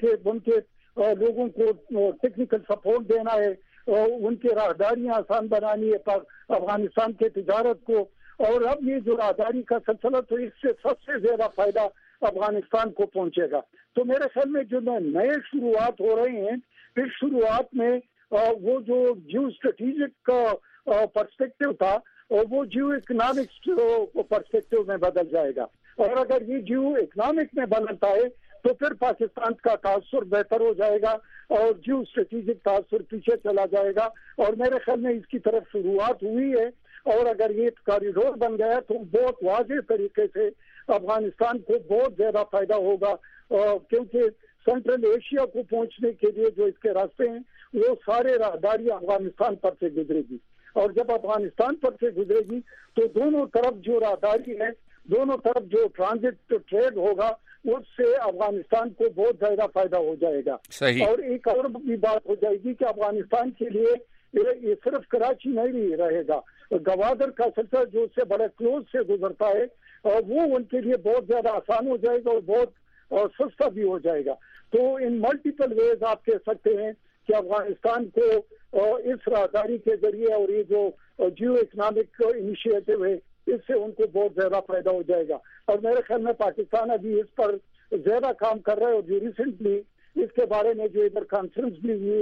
کو ٹیکنیکل سپورٹ دینا ہے, ان کے راہداریاں آسان بنانی ہے افغانستان کے تجارت کو. اور اب یہ جو راہداری کا سلسلہ, تو اس سے سب سے زیادہ فائدہ افغانستان کو پہنچے گا. تو میرے خیال میں جو نئے شروعات ہو رہے ہیں, اس شروعات میں وہ جو جیو اسٹریٹجک پرسپیکٹو تھا وہ جیو اکنامکس پرسپیکٹو میں بدل جائے گا. اور اگر یہ جیو اکنامک میں بدلتا ہے تو پھر پاکستان کا تاثر بہتر ہو جائے گا اور جیو اسٹریٹجک تاثر پیچھے چلا جائے گا. اور میرے خیال میں اس کی طرف شروعات ہوئی ہے, اور اگر یہ کاریڈور بن گیا تو بہت واضح طریقے سے افغانستان کو بہت زیادہ فائدہ ہوگا, کیونکہ سینٹرل ایشیا کو پہنچنے کے لیے جو اس کے راستے ہیں وہ سارے راہداری افغانستان پر سے گزرے گی. اور جب افغانستان پر سے گزرے گی تو دونوں طرف جو راہداری ہے, دونوں طرف جو ٹرانزٹ ٹریڈ ہوگا, اس سے افغانستان کو بہت زیادہ فائدہ ہو جائے گا. اور ایک اور بھی بات ہو جائے گی کہ افغانستان کے لیے یہ صرف کراچی نہیں رہے گا, گوادر کا سلسلہ جو اس سے بڑے کلوز سے گزرتا ہے, اور وہ ان کے لیے بہت زیادہ آسان ہو جائے گا اور بہت سستا بھی ہو جائے گا. تو ان ملٹیپل ویز آپ کہہ سکتے ہیں کہ افغانستان کو اس راہداری کے ذریعے اور یہ جو جیو اکنامک انیشیٹو ہے, اس سے ان کو بہت زیادہ فائدہ ہو جائے گا. اور میرے خیال میں پاکستان ابھی اس پر زیادہ کام کر رہا ہے, اور جو ریسنٹلی اس کے بارے میں جو ادھر کانفرنس بھی ہوئی ہے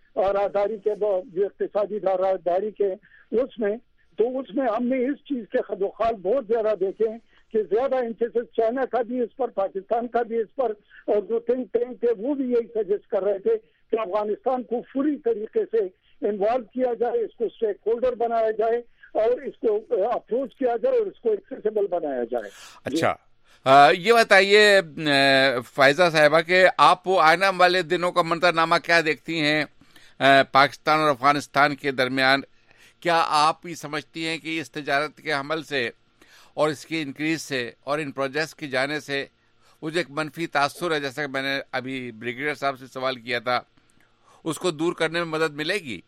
راہداری کے جو اقتصادی راہداری کے اس میں ہم نے اس چیز کے خدوخال بہت زیادہ دیکھے ہیں کہ زیادہ امفیسس چائنا کا بھی اس پر، پاکستان کا بھی اس پر، اور جو تھنک ٹینک تھے وہ بھی یہی سجیسٹ کر رہے تھے کہ افغانستان کو پوری طریقے سے انوالو کیا جائے، اس کو اسٹیک ہولڈر بنایا جائے اور اس کو اپروچ کیا جائے اور اس کو ایکسیسیبل بنایا جائے۔ اچھا، یہ بتائیے فائزہ صاحبہ کہ آپ وہ آنے والے دنوں کا منظرنامہ کیا دیکھتی ہیں پاکستان اور افغانستان کے درمیان؟ کیا آپ یہ سمجھتی ہیں کہ اس تجارت کے حمل سے اور اس کی انکریز سے اور ان پروجیکٹس کی جانے سے وہ جو ایک منفی تاثر ہے، جیسا کہ میں نے ابھی بریگیڈیئر صاحب سے سوال کیا تھا، اس کو دور کرنے میں مدد ملے گی؟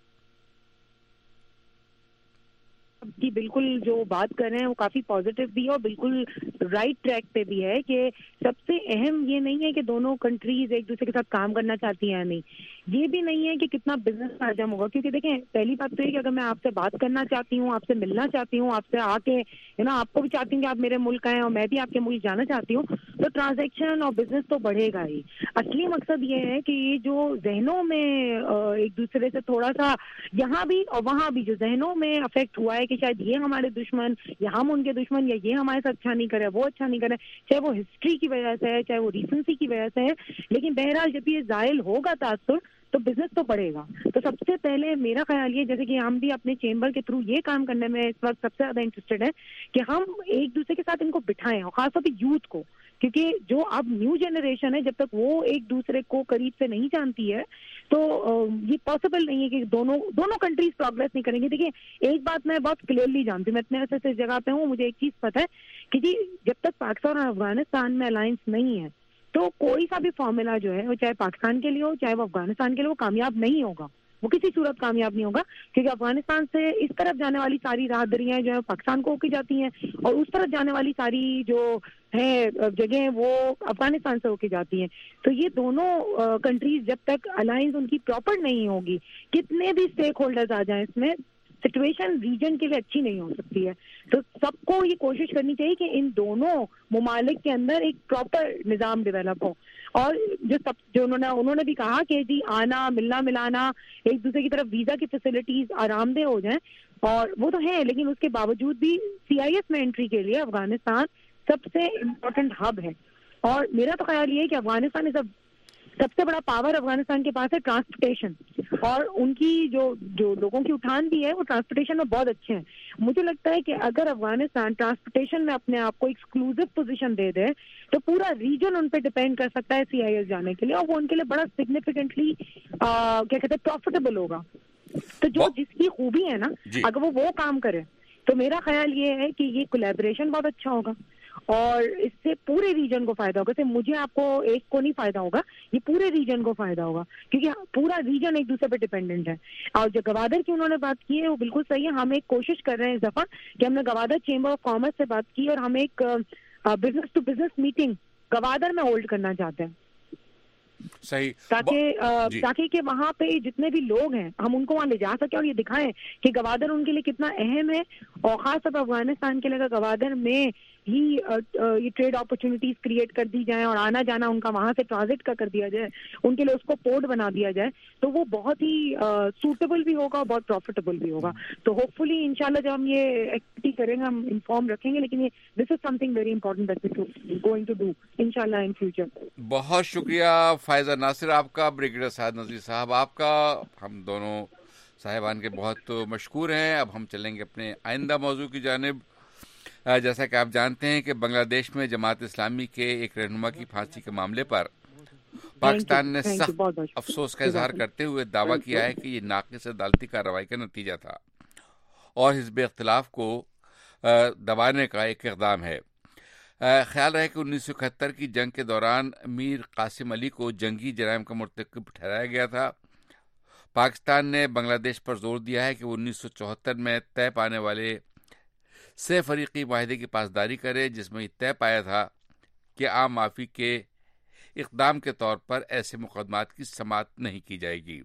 جی بالکل، جو بات کر رہے ہیں وہ کافی پازیٹیو بھی ہے اور بالکل رائٹ ٹریک پہ بھی ہے کہ سب سے اہم یہ نہیں ہے کہ دونوں کنٹریز ایک دوسرے کے ساتھ کام کرنا چاہتی ہیں یا نہیں، یہ بھی نہیں ہے کہ کتنا بزنس حجم ہوگا، کیونکہ دیکھیں پہلی بات تو یہ کہ اگر میں آپ سے بات کرنا چاہتی ہوں، آپ سے ملنا چاہتی ہوں، آپ سے آ کے آپ کو بھی چاہتی ہوں کہ آپ میرے ملک آئیں اور میں بھی آپ کے ملک جانا چاہتی ہوں، تو ٹرانزیکشن اور بزنس تو بڑھے گا ہی۔ اصلی مقصد یہ ہے کہ یہ جو ذہنوں میں ایک دوسرے سے تھوڑا سا یہاں بھی اور وہاں بھی جو ذہنوں میں افیکٹ ہوا ہے کہ شاید یہ ہمارے دشمن یا ہم ان کے دشمن، یا یہ ہمارے ساتھ اچھا نہیں کرے، وہ اچھا نہیں کرے، چاہے وہ ہسٹری کی وجہ سے ہے، چاہے وہ ریسنسی کی وجہ سے ہے، لیکن بہرحال جب یہ زائل ہوگا تاثر تو بزنس تو بڑھے گا۔ تو سب سے پہلے میرا خیال یہ، جیسے کہ ہم بھی اپنے چیمبر کے تھرو یہ کام کرنے میں اس وقت سب سے زیادہ انٹرسٹڈ ہیں کہ ہم ایک دوسرے کے ساتھ ان کو بٹھائیں، اور خاص طور پہ یوتھ کو، کیونکہ جو اب نیو جنریشن ہے جب تک وہ ایک دوسرے کو قریب سے نہیں جانتی ہے تو یہ پاسبل نہیں ہے کہ دونوں کنٹریز پروگریس نہیں کریں گے۔ دیکھیں ایک بات میں بہت کلیئرلی جانتی ہوں، میں اتنے عرصے سے اس جگہ پہ ہوں، مجھے ایک چیز پتہ ہے کہ جی جب تک پاکستان اور افغانستان میں الائنس نہیں ہے تو کوئی سا بھی فارمولا جو ہے وہ چاہے پاکستان کے لیے ہو چاہے وہ افغانستان کے لیے، وہ کامیاب نہیں ہوگا، وہ کسی صورت کامیاب نہیں ہوگا، کیونکہ افغانستان سے اس طرف جانے والی ساری راہدریاں جو ہیں پاکستان کو ہو کے جاتی ہیں اور اس طرف جانے والی ساری جو ہے جگہیں وہ افغانستان سے ہو کے جاتی ہیں۔ تو یہ دونوں کنٹریز جب تک الائنس ان کی پراپر نہیں ہوگی، کتنے بھی اسٹیک ہولڈرز آ جائیں اس میں، سچویشن ریجن کے لیے اچھی نہیں ہو سکتی ہے۔ تو سب کو یہ کوشش کرنی چاہیے کہ ان دونوں ممالک کے اندر ایک پراپر نظام ڈیولپ ہو، اور جو انہوں نے بھی کہا کہ جی آنا ملنا ملانا ایک دوسرے کی طرف ویزا کی فیسلٹیز آرام دہ ہو جائیں، اور وہ تو ہیں، لیکن اس کے باوجود بھی CIS میں انٹری کے لیے افغانستان سب سے امپورٹنٹ ہب ہے، اور میرا تو خیال یہ ہے کہ افغانستان سب سے بڑا پاور افغانستان کے پاس ہے ٹرانسپورٹیشن، اور ان کی جو لوگوں کی اٹھان بھی ہے وہ ٹرانسپورٹیشن میں بہت اچھے ہیں۔ مجھے لگتا ہے کہ اگر افغانستان ٹرانسپورٹیشن میں اپنے آپ کو ایکسکلوزو پوزیشن دے دے تو پورا ریجن ان پہ ڈیپینڈ کر سکتا ہے CIS جانے کے لیے، اور وہ ان کے لیے بڑا سگنیفیکینٹلی کیا کہتے ہیں پروفیٹیبل ہوگا۔ تو جو جس کی خوبی ہے نا، اگر وہ کام کرے تو میرا خیال یہ ہے کہ یہ کولیبریشن بہت اچھا ہوگا اور اس سے پورے ریجن کو فائدہ ہوگا۔ صرف مجھے آپ کو ایک کو نہیں فائدہ ہوگا، یہ پورے ریجن کو فائدہ ہوگا، کیونکہ پورا ریجن ایک دوسرے پہ ڈیپینڈنٹ ہے۔ اور جو گوادر کی انہوں نے بات کی ہے وہ بالکل صحیح ہے۔ ہم ایک کوشش کر رہے ہیں اس دفعہ کہ ہم نے گوادر چیمبر آف کامرس سے بات کی اور ہم ایک business to business meeting Gwadar میں ہولڈ کرنا چاہتے ہیں، صحیح، تاکہ کہ وہاں پہ جتنے بھی لوگ ہیں ہم ان کو وہاں لے جا سکیں اور یہ دکھائیں کہ گوادر ان کے لیے کتنا اہم ہے، اور خاص طور پر افغانستان کے لیے گوادر میں ہی یہ ٹریڈ اپرچونیٹیز کریٹ کر دی جائیں اور آنا جانا ان کا وہاں سے ٹرانزٹ کا کر دیا جائے، ان کے لیے اس کو پورٹ بنا دیا جائے، تو وہ بہت ہی سوٹیبل بھی ہوگا اور بہت پروفیٹیبل بھی ہوگا۔ تو ہوپ فلی انشاءاللہ جب ہم یہ ایکٹیویٹی کریں گے ہم انفارم رکھیں گے، لیکن یہ this is something very important that we are going to do انشاءاللہ ان فیوچر۔ بہت شکریہ فائزہ ناصر آپ کا، بریگیڈیئر سعد نذیر صاحب آپ کا، ہم دونوں صاحبان کے بہت مشکور ہیں۔ اب ہم چلیں گے اپنے آئندہ موضوع کی جانب۔ جیسا کہ آپ جانتے ہیں کہ بنگلہ دیش میں جماعت اسلامی کے ایک رہنما کی پھانسی کے معاملے پر پاکستان نے سخت افسوس کا اظہار کرتے ہوئے دعویٰ کیا ہے کہ یہ ناقص عدالتی کارروائی کا نتیجہ تھا اور حزب اختلاف کو دبانے کا ایک اقدام ہے۔ خیال رہے کہ 1971 کی جنگ کے دوران میر قاسم علی کو جنگی جرائم کا مرتکب ٹھہرایا گیا تھا۔ پاکستان نے بنگلہ دیش پر زور دیا ہے کہ وہ 1974 میں طے پانے والے سے فریقی معاہدے کی پاسداری کرے، جس میں یہ طے پایا تھا کہ عام معافی کے اقدام کے طور پر ایسے مقدمات کی سماعت نہیں کی جائے گی۔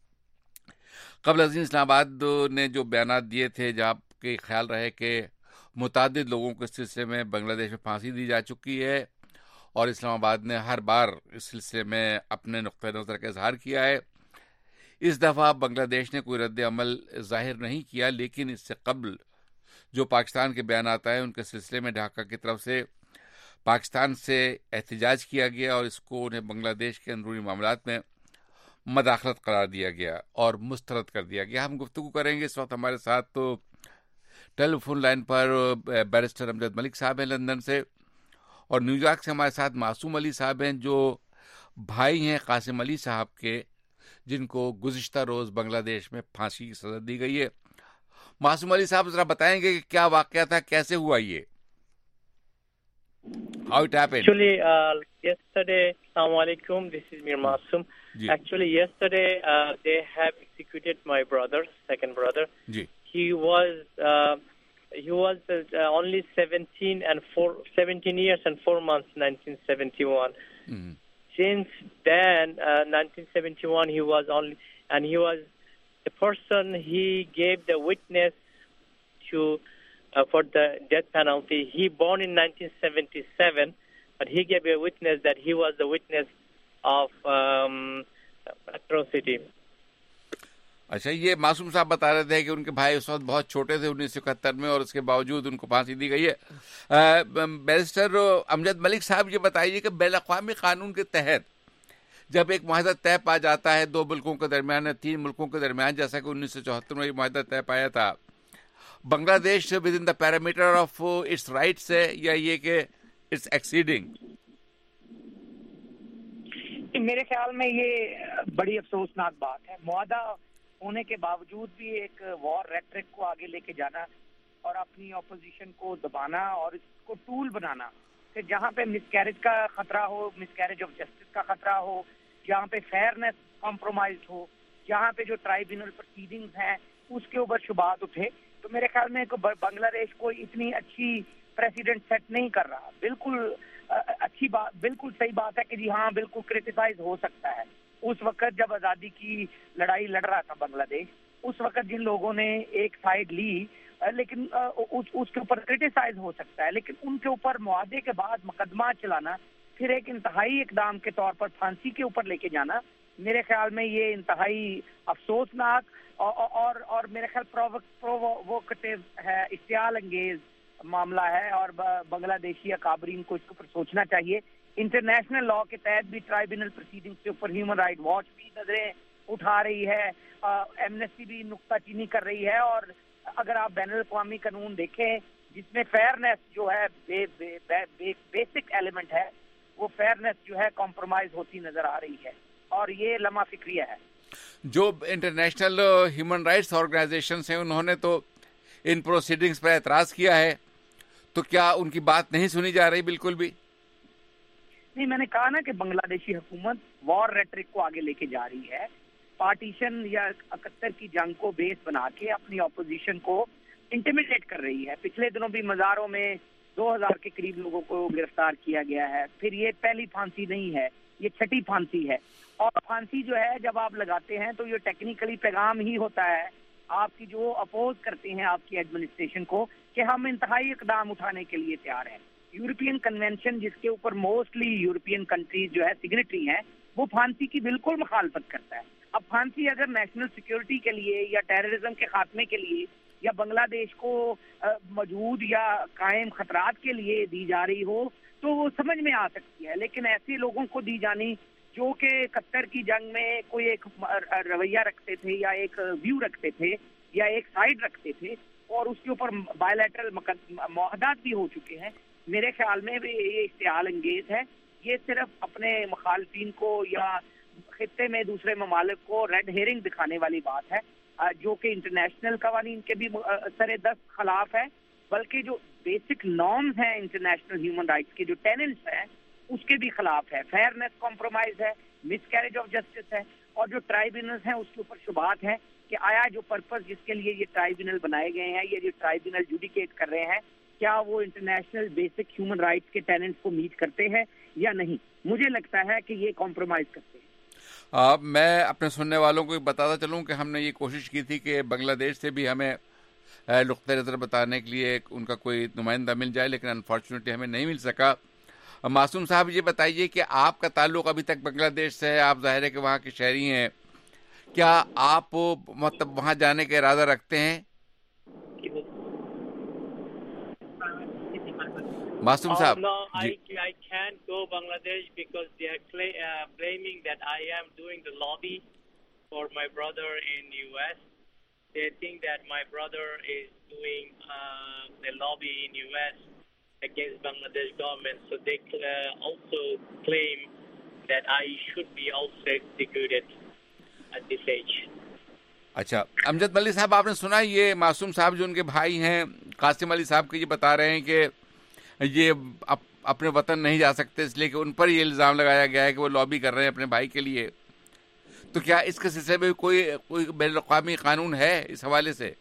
قبل ازیں اسلام آباد نے جو بیانات دیے تھے جہاں کہ خیال رہے کہ متعدد لوگوں کو اس سلسلے میں بنگلہ دیش میں پھانسی دی جا چکی ہے، اور اسلام آباد نے ہر بار اس سلسلے میں اپنے نقطۂ نظر کا اظہار کیا ہے۔ इस दफ़ा बांग्लादेश ने कोई रद्द अमल जाहिर नहीं किया, लेकिन इससे कबल जो पाकिस्तान के बयान आता है उनके सिलसिले में ढाका की तरफ से पाकिस्तान से एहतजाज किया गया और इसको उन्हें बांग्लादेश के अंदरूनी मामलात में मदाखलत करार दिया गया और मुस्तरद कर दिया गया। हम गुफ्तगू करेंगे। इस वक्त हमारे साथ तो टेलीफोन लाइन पर बैरिस्टर अमजद मलिक साहब हैं लंदन से, और न्यूयॉर्क से हमारे साथ मासूम अली साहब हैं जो भाई हैं कासिम अली साहब के, जिनको गुज़िश्ता रोज़ बांग्लादेश में फांसी की सज़ा दी गई है। मासूम अली साहब जरा बताएंगे कि क्या वाक़या था, कैसे हुआ ये? How it happened? Actually, yesterday, Assalamu alaikum, this is Mir Masoom. Actually, yesterday, they have executed my brother, second brother. Ji. He was only 17 years and 4 months, 1971. Mm-hmm. Since then, 1971, he was the person, he gave the witness to for the death penalty. He born in 1977, but he gave a witness that he was the witness of atrocity. अच्छा, ये मासूम साहब बता रहे थे कि उनके भाई उस वक्त बहुत छोटे थे 1971 में, और उसके बावजूद उनको फांसी दी गई है। बैरिस्टर अमजद मलिक साहब ये बताइए कि बैनुल-अक़वामी कानून के तहत जब एक मुआहदा तय पा जाता है 2 मुल्कों के दरमियान या 3 मुल्कों के दरमियान, जैसा कि 1974 में ये मुआहदा तय पाया था, Bangladesh within the parameter of its rights है या ये कि इट्स एक्सीडिंग? मेरे ख्याल में ये बड़ी अफसोसनाक बात है। मुआहदा होने के बावजूद भी एक वॉर रेटरिक को आगे लेके जाना और अपनी ऑपोजिशन को दबाना और इसको टूल बनाना कि जहाँ पे मिसकैरेज का खतरा हो, मिसकैरेज ऑफ जस्टिस का खतरा हो, जहाँ पे फेयरनेस कॉम्प्रोमाइज हो, जहाँ पे जो ट्राइब्यूनल प्रोसीडिंग्स हैं उसके ऊपर शुबात उठे, तो मेरे ख्याल में बांग्लादेश कोई इतनी अच्छी प्रेसिडेंट सेट नहीं कर रहा। बिल्कुल अच्छी बात, बिल्कुल सही बात है कि जी हाँ, बिल्कुल क्रिटिसाइज हो सकता है। उस वक्त जब आज़ादी की लड़ाई लड़ रहा था बांग्लादेश, उस वक्त जिन लोगों ने एक साइड ली, लेकिन उसके ऊपर क्रिटिसाइज हो सकता है, लेकिन उनके ऊपर मुआहदे के बाद मुकदमा चलाना, फिर एक इंतहाई इकदाम के तौर पर फांसी के ऊपर लेके जाना, मेरे ख्याल में ये इंतहाई अफसोसनाक और मेरे ख्याल प्रोवोकेटिव है, इश्तियाल अंगेज मामला है, और बांग्लादेशी अकाबरीन को इसके ऊपर सोचना चाहिए। इंटरनेशनल लॉ के तहत भी ट्राइब्यूनल प्रोसीडिंग्स के ऊपर ह्यूमन राइट वॉच भी नजरें उठा रही है, एमनेस्टी भी नुक्ताचीनी कर रही है, और अगर आप बैनुल-अक़वामी कानून देखें जिसमें फेयरनेस जो है बेसिक एलिमेंट है, वो फेयरनेस जो है कॉम्प्रोमाइज होती नजर आ रही है, और ये लम्हा फिक्रिया है। जो इंटरनेशनल ह्यूमन राइट्स ऑर्गेनाइजेशंस हैं उन्होंने तो इन प्रोसीडिंग्स पर एतराज किया है, तो क्या उनकी बात नहीं सुनी जा रही? बिल्कुल भी नहीं। मैंने कहा ना कि बांग्लादेशी हुकूमत वॉर रेटरिक को आगे लेके जा रही है, पार्टीशन या 71 की जंग को बेस बना के अपनी ऑपोजिशन को इंटिमिडेट कर रही है। पिछले दिनों भी मज़ारों में 2000 के करीब लोगों को गिरफ्तार किया गया है। फिर ये पहली फांसी नहीं है, ये छठी फांसी है, और फांसी जो है जब आप लगाते हैं तो ये टेक्निकली पैगाम ही होता है आपकी जो अपोज करते हैं आपकी एडमिनिस्ट्रेशन को कि हम इंतहाई इकदाम उठाने के लिए तैयार हैं। यूरोपियन कन्वेंशन जिसके ऊपर मोस्टली यूरोपियन कंट्रीज जो है सिग्नेटरी हैं, वो फांसी की बिल्कुल मुखालफत करता है। अब फांसी अगर नेशनल सिक्योरिटी के लिए या टेररिज्म के खात्मे के लिए या बांग्लादेश को मौजूद या कायम खतरात के लिए दी जा रही हो तो वो समझ में आ सकती है, लेकिन ऐसे लोगों को दी जानी जो कि 71 की जंग में कोई एक रवैया रखते थे या एक व्यू रखते थे या एक साइड रखते थे और उसके ऊपर बायलैटरल मुआहदात भी हो चुके हैं, मेरे ख्याल में ये इश्तियाल अंगेज है। ये सिर्फ अपने मुखालफिन को या खित्ते में दूसरे ममालिक को रेड हेरिंग दिखाने वाली बात है, जो कि इंटरनेशनल कवानीन के भी सरे-दस्त खिलाफ है, बल्कि जो बेसिक नॉर्म्स हैं इंटरनेशनल ह्यूमन राइट्स के, जो टेनेंट्स हैं, उसके भी खिलाफ है। फेयरनेस कॉम्प्रोमाइज है, मिसकैरेज ऑफ जस्टिस है, और जो ट्राइब्यूनल्स हैं उसके ऊपर शुबात है कि आया जो पर्पस जिसके लिए ये ट्राइब्यूनल बनाए गए हैं, ये जो ट्राइब्यूनल जुडिकेट कर रहे हैं, क्या वो इंटरनेशनल बेसिक ह्यूमन राइट्स के टेनेंट्स को मीट करते हैं या नहीं। मुझे लगता है कि ये कॉम्प्रोमाइज करते हैं। मैं अपने सुनने वालों को बताता चलूं कि हमने ये कोशिश की थी कि बांग्लादेश से भी हमें नुक्ते नज़र बताने के लिए उनका कोई नुमाइंदा मिल जाए, लेकिन अनफॉर्चुनेटली हमें नहीं मिल सका। मासूम साहब, ये बताइए कि आपका ताल्लुक अभी तक बांग्लादेश से है, आप ज़ाहिर है कि वहाँ के शहरी हैं, کیا آپ مطلب وہاں جانے کا ارادہ رکھتے ہیں؟ معصوم صاحب. No, I can't go Bangladesh because they are claiming that I am doing the lobby for my brother in US. They think that my brother is doing the lobby in US against Bangladesh government. So they also claim that I should be also executed at this age. اچھا، امجد ملک صاحب آپ نے سنا یہ معصوم صاحب جو ان کے بھائی ہیں قاسم علی صاحب کے، یہ بتا رہے ہیں کہ یہ اپنے وطن نہیں جا سکتے اس لیے کہ ان پر یہ الزام لگایا گیا ہے کہ وہ لابی کر رہے ہیں اپنے بھائی کے لیے. تو کیا اس کے سلسلے میں کوئی بین الاقوامی قانون ہے اس حوالے سے؟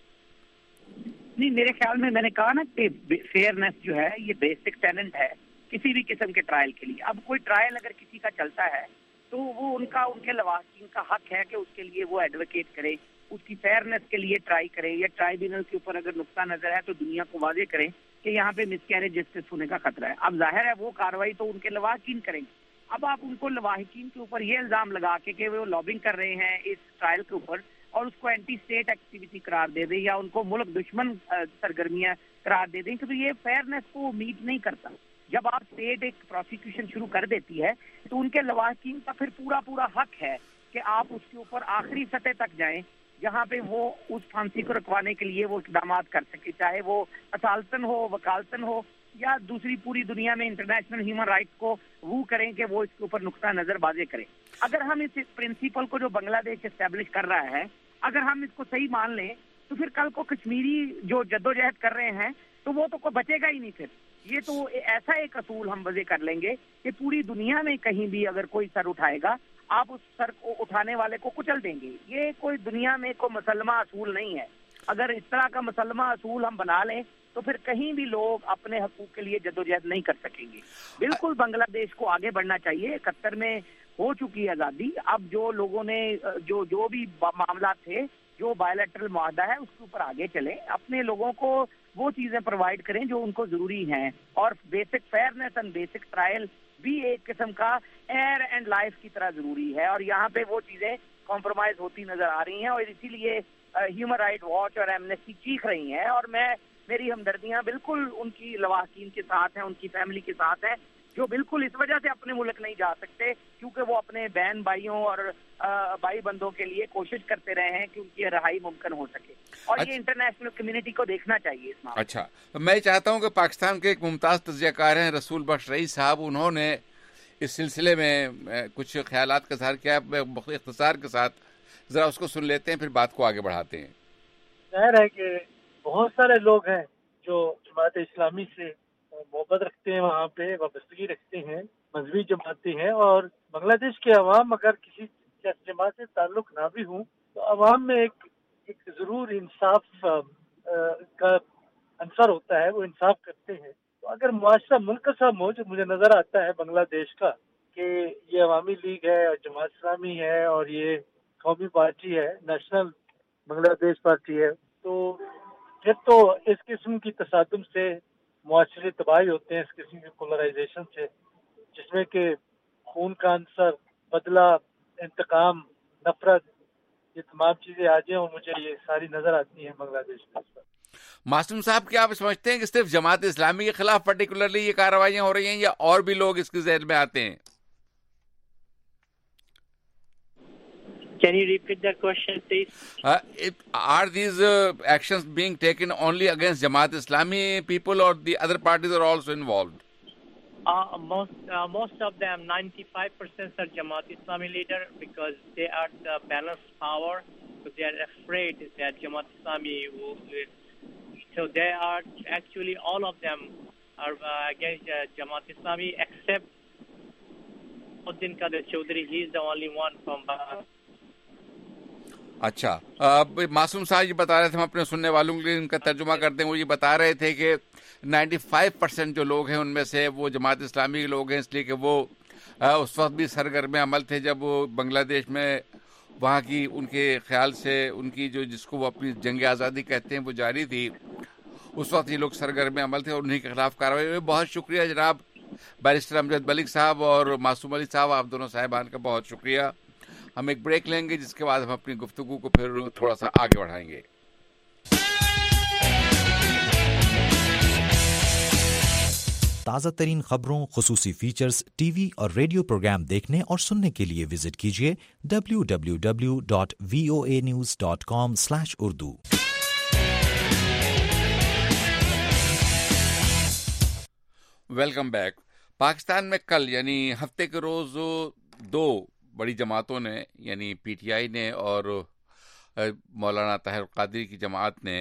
نہیں، میرے خیال میں نے کہا نا کہ فیئرنیس جو ہے یہ بیسک ٹیننٹ ہے کسی بھی قسم کے ٹرائل کے لیے. اب کوئی ٹرائل اگر کسی کا چلتا ہے تو وہ ان کے لواحقین کا حق ہے کہ اس کے لیے وہ ایڈوکیٹ کرے، اس کی فیئرنیس کے لیے ٹرائی کرے، یا ٹرائبیونل کے اوپر اگر نقطہ نظر ہے تو دنیا کو واضح کریں کہ یہاں پہ مس کیریج جسٹس ہونے کا خطرہ ہے. اب ظاہر ہے وہ کارروائی تو ان کے لواحقین کریں گے. اب آپ ان کو لواحقین کے اوپر یہ الزام لگا کے کہ وہ لابنگ کر رہے ہیں اس ٹرائل کے اوپر اور اس کو اینٹی اسٹیٹ ایکٹیویٹی قرار دے دیں یا ان کو ملک دشمن سرگرمیاں قرار دے دیں، کیونکہ یہ فیئرنیس کو امید نہیں کرتا. جب آپ اسٹیٹ ایک پروسیکیوشن شروع کر دیتی ہے تو ان کے لواحقین کا پھر پورا حق ہے کہ آپ اس کے اوپر آخری سطح تک جائیں جہاں پہ وہ اس پھانسی کو رکوانے کے لیے وہ اقدامات کر سکے، چاہے وہ اصالتاً ہو، وکالتاً ہو، یا دوسری پوری دنیا میں انٹرنیشنل ہیومن رائٹس کو وہ کریں کہ وہ اس کے اوپر نقطہ نظر واضح کریں. اگر ہم اس پرنسپل کو جو بنگلہ دیش اسٹیبلش کر رہا ہے اگر ہم اس کو صحیح مان لیں تو پھر کل کو کشمیری جو جدوجہد کر رہے ہیں تو وہ تو کوئی بچے گا ہی نہیں. پھر یہ تو ایسا ایک اصول ہم وضع کر لیں گے کہ پوری دنیا میں کہیں بھی اگر کوئی سر اٹھائے گا آپ اس سر کو اٹھانے والے کو کچل دیں گے. یہ کوئی دنیا میں کوئی مسلمہ اصول نہیں ہے. اگر اس طرح کا مسلمہ اصول ہم بنا لیں تو پھر کہیں بھی لوگ اپنے حقوق کے لیے جدوجہد نہیں کر سکیں گے. بالکل بنگلہ دیش کو آگے بڑھنا چاہیے. 71 میں ہو چکی آزادی. اب جو لوگوں نے جو بھی معاملات تھے، جو بائیلیٹرل معاہدہ ہے اس کے اوپر آگے چلیں، اپنے لوگوں کو وہ چیزیں پرووائڈ کریں جو ان کو ضروری ہیں، اور basic fairness and basic trial بھی ایک قسم کا ایئر اینڈ لائف کی طرح ضروری ہے. اور یہاں پہ وہ چیزیں کمپرومائز ہوتی نظر آ رہی ہیں اور اسی لیے ہیومن رائٹ واچ اور ایمنسٹی چیخ رہی ہیں. اور میری ہمدردیاں بالکل ان کی لواحقین کے ساتھ ہیں، ان کی فیملی کے ساتھ ہیں جو بالکل اس وجہ سے اپنے ملک نہیں جا سکتے کیونکہ وہ اپنے بہن بھائیوں اور بھائی بندوں کے لیے کوشش کرتے رہے ہیں کہ ان کی رہائی ممکن ہو سکے. اور یہ انٹرنیشنل کمیونٹی کو دیکھنا چاہیے اس معاملے. اچھا، میں چاہتا ہوں کہ پاکستان کے ایک ممتاز تجزیہ کار ہیں رسول بخش رئیس صاحب، انہوں نے اس سلسلے میں کچھ خیالات کا اظہار کیا. اختصار کے ساتھ ذرا اس کو سن لیتے ہیں، پھر بات کو آگے بڑھاتے ہیں. ظاہر ہے کہ بہت سارے لوگ ہیں جو جماعت اسلامی سے محبت رکھتے ہیں، وہاں پہ وابستگی رکھتے ہیں، مذہبی جماعتی ہیں، اور بنگلہ دیش کے عوام اگر کسی جماعت سے تعلق نہ بھی ہوں تو عوام میں ایک ضرور انصاف کا عنصر ہوتا ہے، وہ انصاف کرتے ہیں. تو اگر معاشرہ منقسم ہو، جو مجھے نظر آتا ہے بنگلہ دیش کا کہ یہ عوامی لیگ ہے اور جماعت اسلامی ہے اور یہ قومی پارٹی ہے، نیشنل بنگلہ دیش پارٹی ہے، تو پھر تو اس قسم کی تصادم سے معاشرے تباہی ہوتے ہیں، اس قسم کی پولرائزیشن سے، جس میں کہ خون کا عنصر، بدلہ، انتقام، نفرت، یہ تمام چیزیں آ جائیں، اور مجھے یہ ساری نظر آتی ہیں بنگلہ دیش میں. معصوم صاحب، کیا آپ سمجھتے ہیں کہ صرف جماعت اسلامی کے خلاف پرٹیکولرلی یہ کارروائیاں ہو رہی ہیں یا اور بھی لوگ اس کے ذہن میں آتے ہیں؟ Can you repeat that question, please? Are these actions being taken only against Jamaat Islami people, or the other parties are also involved? Most of them, 95% are Jamaat Islami leader because they are the balanced power. So they are afraid that Jamaat Islami will. So they are actually all of them are against Jamaat Islami except Uddin Qadir Chaudhary. He is the only one from Bangladesh. اچھا، معصوم صاحب یہ بتا رہے تھے، ہم اپنے سننے والوں کے لیے ان کا ترجمہ کرتے ہیں. وہ یہ بتا رہے تھے کہ 95% جو لوگ ہیں ان میں سے وہ جماعت اسلامی کے لوگ ہیں، اس لیے کہ وہ اس وقت بھی سرگرم عمل تھے جب وہ بنگلہ دیش میں وہاں کی ان کے خیال سے ان کی جس کو وہ اپنی جنگ آزادی کہتے ہیں وہ جاری تھی. اس وقت یہ لوگ سرگرم عمل تھے اور انہیں کے خلاف کارروائی. بہت شکریہ جناب بیرسٹر امجد ملک صاحب اور معصوم علی صاحب، آپ دونوں صاحبان کا بہت شکریہ. ہم ایک بریک لیں گے، جس کے بعد ہم اپنی گفتگو کو پھر تھوڑا سا آگے بڑھائیں گے. تازہ ترین خبروں، خصوصی فیچرز، ٹی وی اور ریڈیو پروگرام دیکھنے اور سننے کے لیے وزٹ کیجیے www.voanews.com/urdu. Welcome back. پاکستان میں کل یعنی ہفتے کے روز دو بڑی جماعتوں نے یعنی پی ٹی آئی نے اور مولانا طاہر القادری کی جماعت نے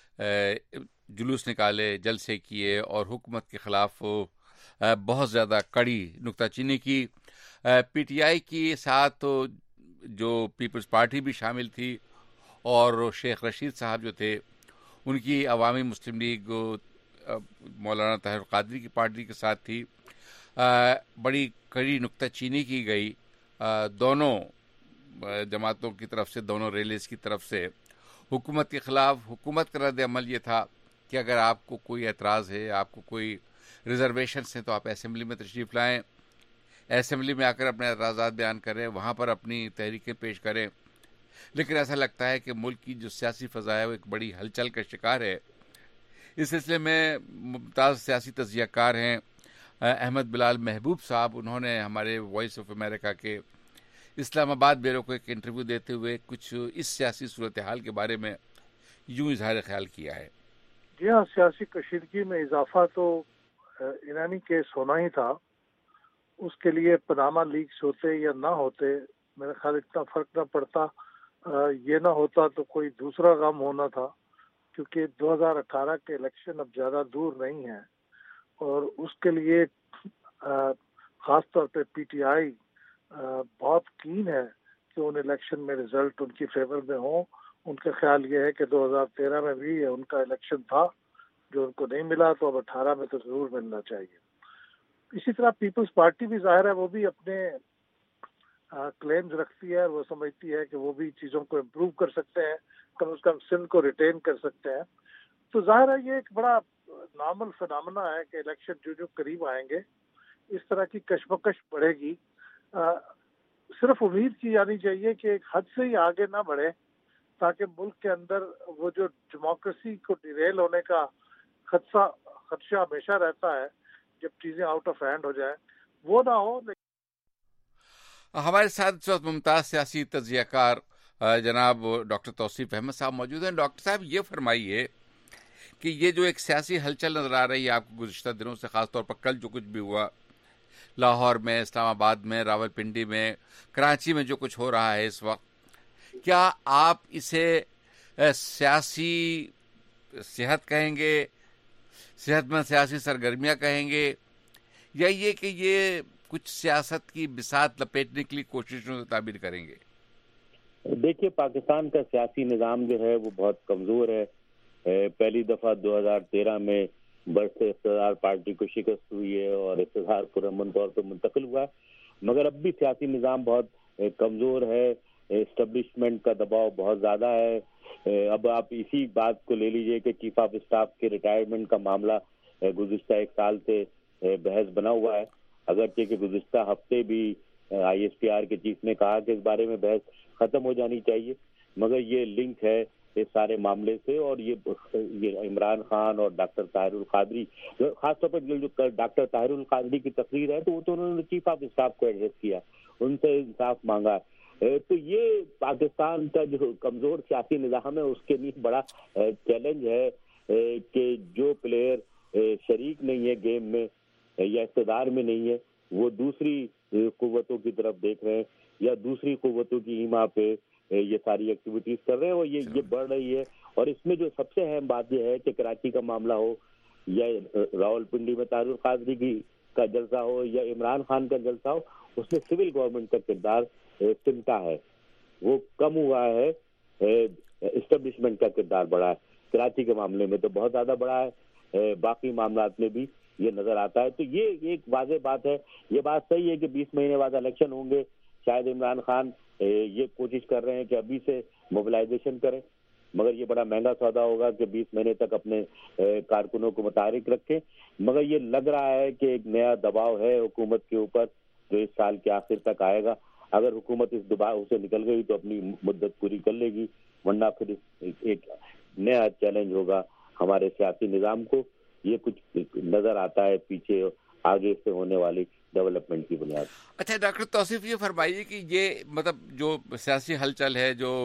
جلوس نکالے، جلسے کیے اور حکومت کے خلاف بہت زیادہ کڑی نکتہ چینی کی. پی ٹی آئی کے ساتھ جو پیپلز پارٹی بھی شامل تھی اور شیخ رشید صاحب جو تھے ان کی عوامی مسلم لیگ مولانا طاہر القادری کی پارٹی کے ساتھ تھی. بڑی کڑی نکتہ چینی کی گئی دونوں جماعتوں کی طرف سے، دونوں ریلیز کی طرف سے حکومت کے خلاف. حکومت کا رد عمل یہ تھا کہ اگر آپ کو کوئی اعتراض ہے، آپ کو کوئی ریزرویشنس ہیں، تو آپ اسمبلی میں تشریف لائیں، اسمبلی میں آ کر اپنے اعتراضات بیان کریں، وہاں پر اپنی تحریکیں پیش کریں. لیکن ایسا لگتا ہے کہ ملک کی جو سیاسی فضا ہے وہ ایک بڑی ہلچل کا شکار ہے. اس سلسلے میں ممتاز سیاسی تجزیہ کار ہیں احمد بلال محبوب صاحب. انہوں نے ہمارے وائس آف امریکہ کے اسلام آباد بیورو کو ایک انٹرویو دیتے ہوئے کچھ اس سیاسی صورتحال کے بارے میں یوں اظہار خیال کیا ہے. جی ہاں، سیاسی کشیدگی میں اضافہ تو ایرانی کیس ہونا ہی تھا. اس کے لیے پاناما لیکس ہوتے یا نہ ہوتے میرے خیال اتنا فرق نہ پڑتا. یہ نہ ہوتا تو کوئی دوسرا غم ہونا تھا، کیونکہ 2018 کے الیکشن اب زیادہ دور نہیں ہیں اور اس کے لیے خاص طور پہ پی ٹی آئی بہت کین ہے کہ ان الیکشن میں رزلٹ ان کی فیور میں ہوں. ان کا خیال یہ ہے کہ 2013 میں بھی ان کا الیکشن تھا جو ان کو نہیں ملا، تو اب 18 میں تو ضرور ملنا چاہیے. اسی طرح پیپلز پارٹی بھی ظاہر ہے وہ بھی اپنے کلیمز رکھتی ہے اور وہ سمجھتی ہے کہ وہ بھی چیزوں کو امپروو کر سکتے ہیں، کم از کم سندھ کو ریٹین کر سکتے ہیں. تو ظاہر ہے یہ ایک بڑا نارمل فنامنا ہے کہ الیکشن جو قریب آئیں گے اس طرح کی کشمکش بڑھے گی. صرف امید کی جانی چاہیے کہ ایک حد سے ہی آگے نہ بڑھے، تاکہ ملک کے اندر وہ جو ڈیموکریسی کو ڈیریل ہونے کا خدشہ ہمیشہ رہتا ہے جب چیزیں آؤٹ آف ہینڈ ہو جائیں، وہ نہ ہو. ہمارے ساتھ اس وقت ممتاز سیاسی تجزیہ کار جناب ڈاکٹر توصیف احمد صاحب موجود ہیں. ڈاکٹر صاحب یہ فرمائیے کہ یہ جو ایک سیاسی ہلچل نظر آ رہی ہے آپ کو گزشتہ دنوں سے، خاص طور پر کل جو کچھ بھی ہوا لاہور میں، اسلام آباد میں، راول پنڈی میں، کراچی میں جو کچھ ہو رہا ہے اس وقت، کیا آپ اسے سیاسی صحت کہیں گے، صحت مند سیاسی سرگرمیاں کہیں گے، یا یہ کہ یہ کچھ سیاست کی بساط لپیٹنے کے لیے کوششوں سے تعبیر کریں گے؟ دیکھیے، پاکستان کا سیاسی نظام جو ہے وہ بہت کمزور ہے. پہلی دفعہ 2013 میں برس اقتدار پارٹی کو شکست ہوئی ہے اور اقتدار پرامن طور پہ منتقل ہوا ہے، مگر اب بھی سیاسی نظام بہت کمزور ہے. اسٹیبلشمنٹ کا دباؤ بہت زیادہ ہے. اب آپ اسی بات کو لے لیجئے کہ چیف آف اسٹاف کے ریٹائرمنٹ کا معاملہ گزشتہ ایک سال سے بحث بنا ہوا ہے، اگرچہ کہ گزشتہ ہفتے بھی آئی ایس پی آر کے چیف نے کہا کہ اس بارے میں بحث ختم ہو جانی چاہیے، مگر یہ لنک ہے اس سارے معاملے سے. اور یہ عمران خان اور ڈاکٹر طاہر القادری، خاص طور پر جو ڈاکٹر طاہر القادری کی تقریر ہے تو انہوں نے چیف آف اسٹاف کو ایڈریس کیا، ان سے انصاف مانگا. تو یہ پاکستان کا جو کمزور سیاسی نظام ہے اس کے لیے بڑا چیلنج ہے کہ جو پلیئر شریک نہیں ہے گیم میں یا اقتدار میں نہیں ہے، وہ دوسری قوتوں کی طرف دیکھ رہے ہیں یا دوسری قوتوں کی ایما پہ یہ ساری ایکٹیویٹیز کر رہے ہیں اور یہ بڑھ رہی ہے. اور اس میں جو سب سے اہم بات یہ ہے کہ کراچی کا معاملہ ہو یا راول پنڈی میں طاہر القادری کا جلسہ ہو یا عمران خان کا جلسہ ہو، اس میں سول گورنمنٹ کا کردار سمٹا ہے، وہ کم ہوا ہے، اسٹیبلشمنٹ کا کردار بڑھا ہے. کراچی کے معاملے میں تو بہت زیادہ بڑھا ہے، باقی معاملات میں بھی یہ نظر آتا ہے. تو یہ ایک واضح بات ہے. یہ بات صحیح ہے کہ 20 مہینے بعد الیکشن ہوں گے، شاید عمران خان یہ کوشش کر رہے ہیں کہ ابھی سے موبلائزیشن کریں، مگر یہ بڑا مہنگا سودا ہوگا کہ 20 مہینے تک اپنے کارکنوں کو متحرک رکھیں. مگر یہ لگ رہا ہے کہ ایک نیا دباؤ ہے حکومت کے اوپر جو اس سال کے آخر تک آئے گا. اگر حکومت اس دباؤ سے نکل گئی تو اپنی مدت پوری کر لے گی، ورنہ پھر ایک نیا چیلنج ہوگا ہمارے سیاسی نظام کو. یہ کچھ نظر آتا ہے پیچھے آگے سے ہونے والی ڈیولپمنٹ کی بنیاد. اچھا ڈاکٹر توصیف یہ فرمائیے کہ یہ مطلب جو سیاسی ہلچل ہے، جو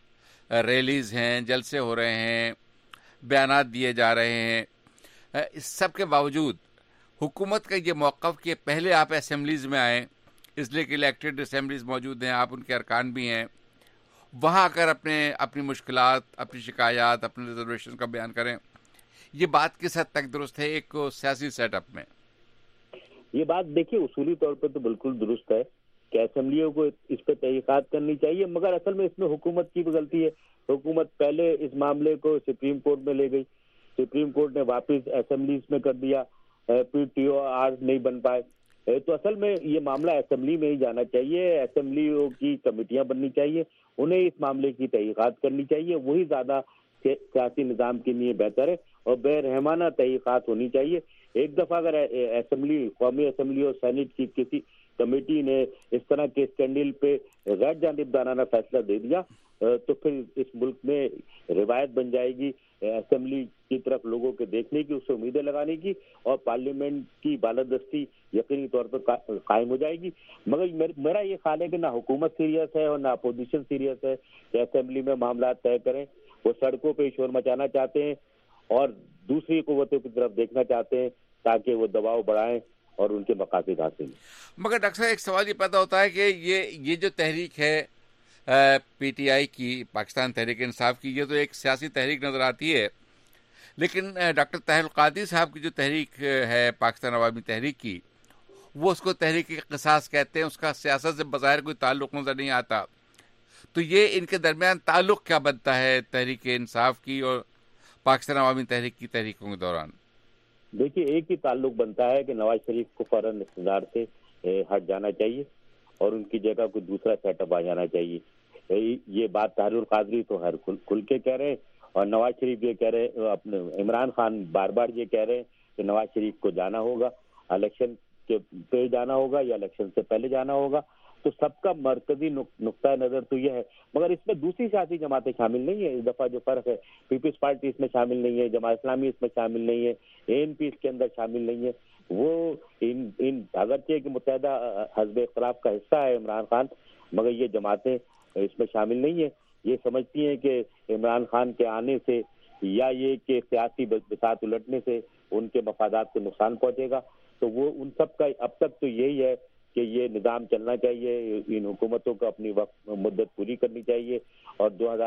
ریلیز ہیں، جلسے ہو رہے ہیں، بیانات دیے جا رہے ہیں، اس سب کے باوجود حکومت کا یہ موقف کہ پہلے آپ اسمبلیز میں آئیں، اس لیے کہ الیکٹڈ اسمبلیز موجود ہیں، آپ ان کے ارکان بھی ہیں، وہاں آ کر اپنی مشکلات، اپنی شکایات، اپنے ریزرویشن کا بیان کریں، یہ بات کس حد تک درست ہے ایک سیاسی سیٹ اپ میں؟ یہ بات دیکھیے اصولی طور پہ تو بالکل درست ہے کہ اسمبلیوں کو اس پہ تحقیقات کرنی چاہیے، مگر اصل میں اس میں حکومت کی بھی غلطی ہے. حکومت پہلے اس معاملے کو سپریم کورٹ میں لے گئی، سپریم کورٹ نے واپس اسمبلیز میں کر دیا، پھر ٹی او آر نہیں بن پائے. تو اصل میں یہ معاملہ اسمبلی میں ہی جانا چاہیے، اسمبلیوں کی کمیٹیاں بننی چاہیے، انہیں اس معاملے کی تحقیقات کرنی چاہیے، وہی زیادہ سیاسی نظام کے لیے بہتر ہے، اور بے رحمانہ تحقیقات ہونی چاہیے. ایک دفعہ اگر اسمبلی، قومی اسمبلی اور سینٹ کی کسی کمیٹی نے اس طرح کے اسکینڈل پہ غیر جانبدارانہ فیصلہ دے دیا تو پھر اس ملک میں روایت بن جائے گی اسمبلی کی طرف لوگوں کے دیکھنے کی، اس سے امیدیں لگانے کی، اور پارلیمنٹ کی بالادستی یقینی طور پر قائم ہو جائے گی. مگر میرا یہ خیال ہے کہ نہ حکومت سیریس ہے اور نہ اپوزیشن سیریس ہے کہ اسمبلی میں معاملات طے کریں. وہ سڑکوں پہ شور مچانا چاہتے ہیں اور دوسری قوتوں کی طرف دیکھنا چاہتے ہیں تاکہ وہ دباؤ بڑھائیں اور ان کے مقاصد حاصل ہیں. مگر ڈاکٹر صاحب ایک سوال یہ پیدا ہوتا ہے کہ یہ جو تحریک ہے پی ٹی آئی کی، پاکستان تحریک انصاف کی، یہ تو ایک سیاسی تحریک نظر آتی ہے، لیکن ڈاکٹر طاہر القادری صاحب کی جو تحریک ہے پاکستان عوامی تحریک کی، وہ اس کو تحریک قصاص کہتے ہیں، اس کا سیاست سے بظاہر کوئی تعلق نظر نہیں آتا. تو یہ ان کے درمیان تعلق کیا بنتا ہے تحریک انصاف کی اور پاکستان عوامی تحریک کی تحریکوں کے دوران؟ دیکھیے ایک ہی تعلق بنتا ہے کہ نواز شریف کو فوراً اقتدار سے ہٹ جانا چاہیے اور ان کی جگہ کوئی دوسرا سیٹ اپ آ جانا چاہیے. یہ بات طاہر القادری تو ہر کھل کے کہہ رہے ہیں، اور نواز شریف یہ کہہ رہے ہیں، اپنے عمران خان بار بار یہ کہہ رہے ہیں کہ نواز شریف کو جانا ہوگا، الیکشن کے پہ جانا ہوگا یا الیکشن سے پہلے جانا ہوگا. تو سب کا مرکزی نقطۂ نظر تو یہ ہے، مگر اس میں دوسری سیاسی جماعتیں شامل نہیں ہیں. اس دفعہ جو فرق ہے، پیپلز پارٹی اس میں شامل نہیں ہے، جماعت اسلامی اس میں شامل نہیں ہے، اے این پی اس کے اندر شامل نہیں ہے. وہ ان اگرچہ کہ متحدہ حزب اختلاف کا حصہ ہے عمران خان، مگر یہ جماعتیں اس میں شامل نہیں ہیں. یہ سمجھتی ہیں کہ عمران خان کے آنے سے یا یہ کہ سیاسی بساط الٹنے سے ان کے مفادات کو نقصان پہنچے گا. تو وہ ان سب کا اب تک تو یہی ہے کہ یہ نظام چلنا چاہیے، ان حکومتوں کو اپنی وقت مدت پوری کرنی چاہیے، اور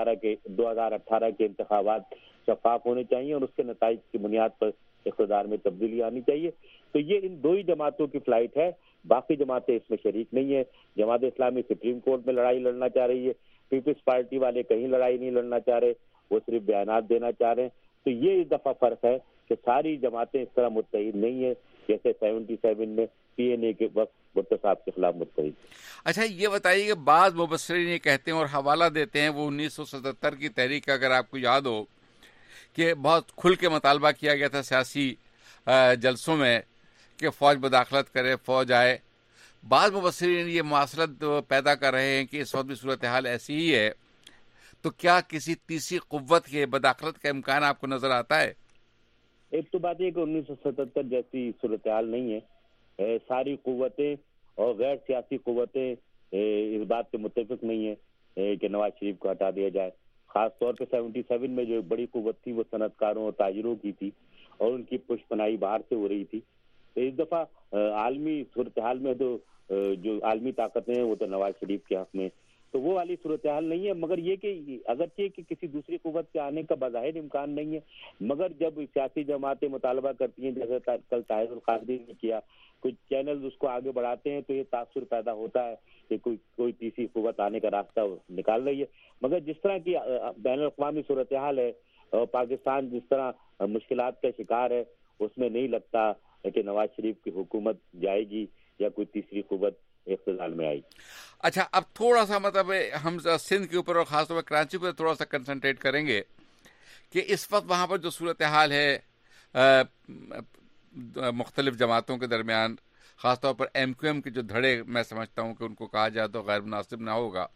2018 کے انتخابات شفاف ہونے چاہیے اور اس کے نتائج کی بنیاد پر اقتدار میں تبدیلی آنی چاہیے. تو یہ ان دو ہی جماعتوں کی فلائٹ ہے، باقی جماعتیں اس میں شریک نہیں ہیں. جماعت اسلامی سپریم کورٹ میں لڑائی لڑنا چاہ رہی ہے، پیپلز پارٹی والے کہیں لڑائی نہیں لڑنا چاہ رہے، وہ صرف بیانات دینا چاہ رہے ہیں. تو یہ اس دفعہ فرق ہے کہ ساری جماعتیں اس طرح متحد نہیں ہیں جیسے 77 میں پی این اے کے وقت بھٹو صاحب کے خلاف متحد. اچھا یہ بتائیے کہ بعض مبصرین یہ کہتے ہیں اور حوالہ دیتے ہیں وہ 1977 کی تحریک، اگر آپ کو یاد ہو کہ بہت کھل کے مطالبہ کیا گیا تھا سیاسی جلسوں میں کہ فوج مداخلت کرے، فوج آئے. بعض مبصرین یہ مواصلت پیدا کر رہے ہیں کہ اس وقت بھی صورتحال ایسی ہی ہے. تو کیا کسی تیسری قوت کے مداخلت کا امکان آپ کو نظر آتا ہے؟ ایک تو بات یہ کہ 1977 جیسی صورتحال نہیں ہے. ساری قوتیں اور غیر سیاسی قوتیں اس بات پہ متفق نہیں ہیں کہ نواز شریف کو ہٹا دیا جائے. خاص طور پہ 77 میں جو بڑی قوت تھی وہ صنعت کاروں اور تاجروں کی تھی اور ان کی پشت پناہی باہر سے ہو رہی تھی. اس دفعہ عالمی صورتحال میں تو جو عالمی طاقتیں ہیں وہ تو نواز شریف کے حق میں، تو وہ والی صورتحال نہیں ہے. مگر یہ کہ اگرچہ کہ کسی دوسری قوت کے آنے کا بظاہر امکان نہیں ہے، مگر جب سیاسی جماعتیں مطالبہ کرتی ہیں جیسے کل طاہر القادری نے کیا، کچھ چینل اس کو آگے بڑھاتے ہیں، تو یہ تاثر پیدا ہوتا ہے کہ کوئی تیسری قوت آنے کا راستہ نکال رہی ہے. مگر جس طرح کی بین الاقوامی صورتحال ہے اور پاکستان جس طرح مشکلات کا شکار ہے، اس میں نہیں لگتا کہ نواز شریف کی حکومت جائے گی یا کوئی تیسری قوت اقتدار میں آئی. اچھا اب تھوڑا سا مطلب ہم سندھ کے اوپر اور خاص طور پر کراچی پر تھوڑا سا کنسنٹریٹ کریں گے کہ اس وقت وہاں پر جو صورتحال ہے مختلف جماعتوں کے درمیان، خاص طور پر MQM کے جو دھڑے میں سمجھتا ہوں کہ ان کو کہا جائے تو غیر مناسب نہ ہوگا،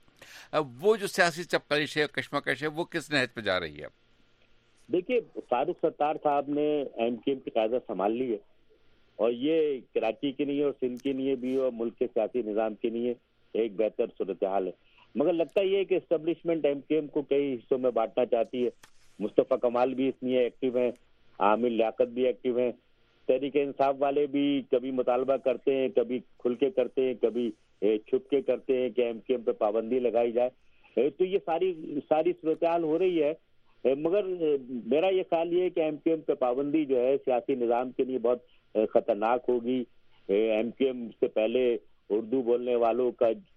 وہ جو سیاسی چپکلش ہے، کشمکش ہے، وہ کس نہج پہ جا رہی ہے؟ دیکھیے، فاروق ستار صاحب نے MQM کی قیادت سنبھال لی ہے، اور یہ کراچی کے لیے اور سندھ کے لیے بھی اور ملک کے سیاسی نظام کے لیے ایک بہتر صورتحال ہے. مگر لگتا یہ ہے کہ اسٹیبلشمنٹ MQM کو کئی حصوں میں بانٹنا چاہتی ہے. مصطفیٰ کمال بھی اس لیے ایکٹیو ہیں، عامر لیاقت بھی ایکٹیو ہیں، تحریک انصاف والے بھی کبھی مطالبہ کرتے ہیں، کبھی کھل کے کرتے ہیں، کبھی چھپ کے کرتے ہیں کہ MQM پہ پابندی لگائی جائے. تو یہ ساری صورتحال ہو رہی ہے. مگر میرا یہ خیال یہ ہے کہ MQM پہ پابندی جو ہے سیاسی نظام کے لیے بہت خطرناک ہوگی. MQM سے پہلے اردو بولنے والوں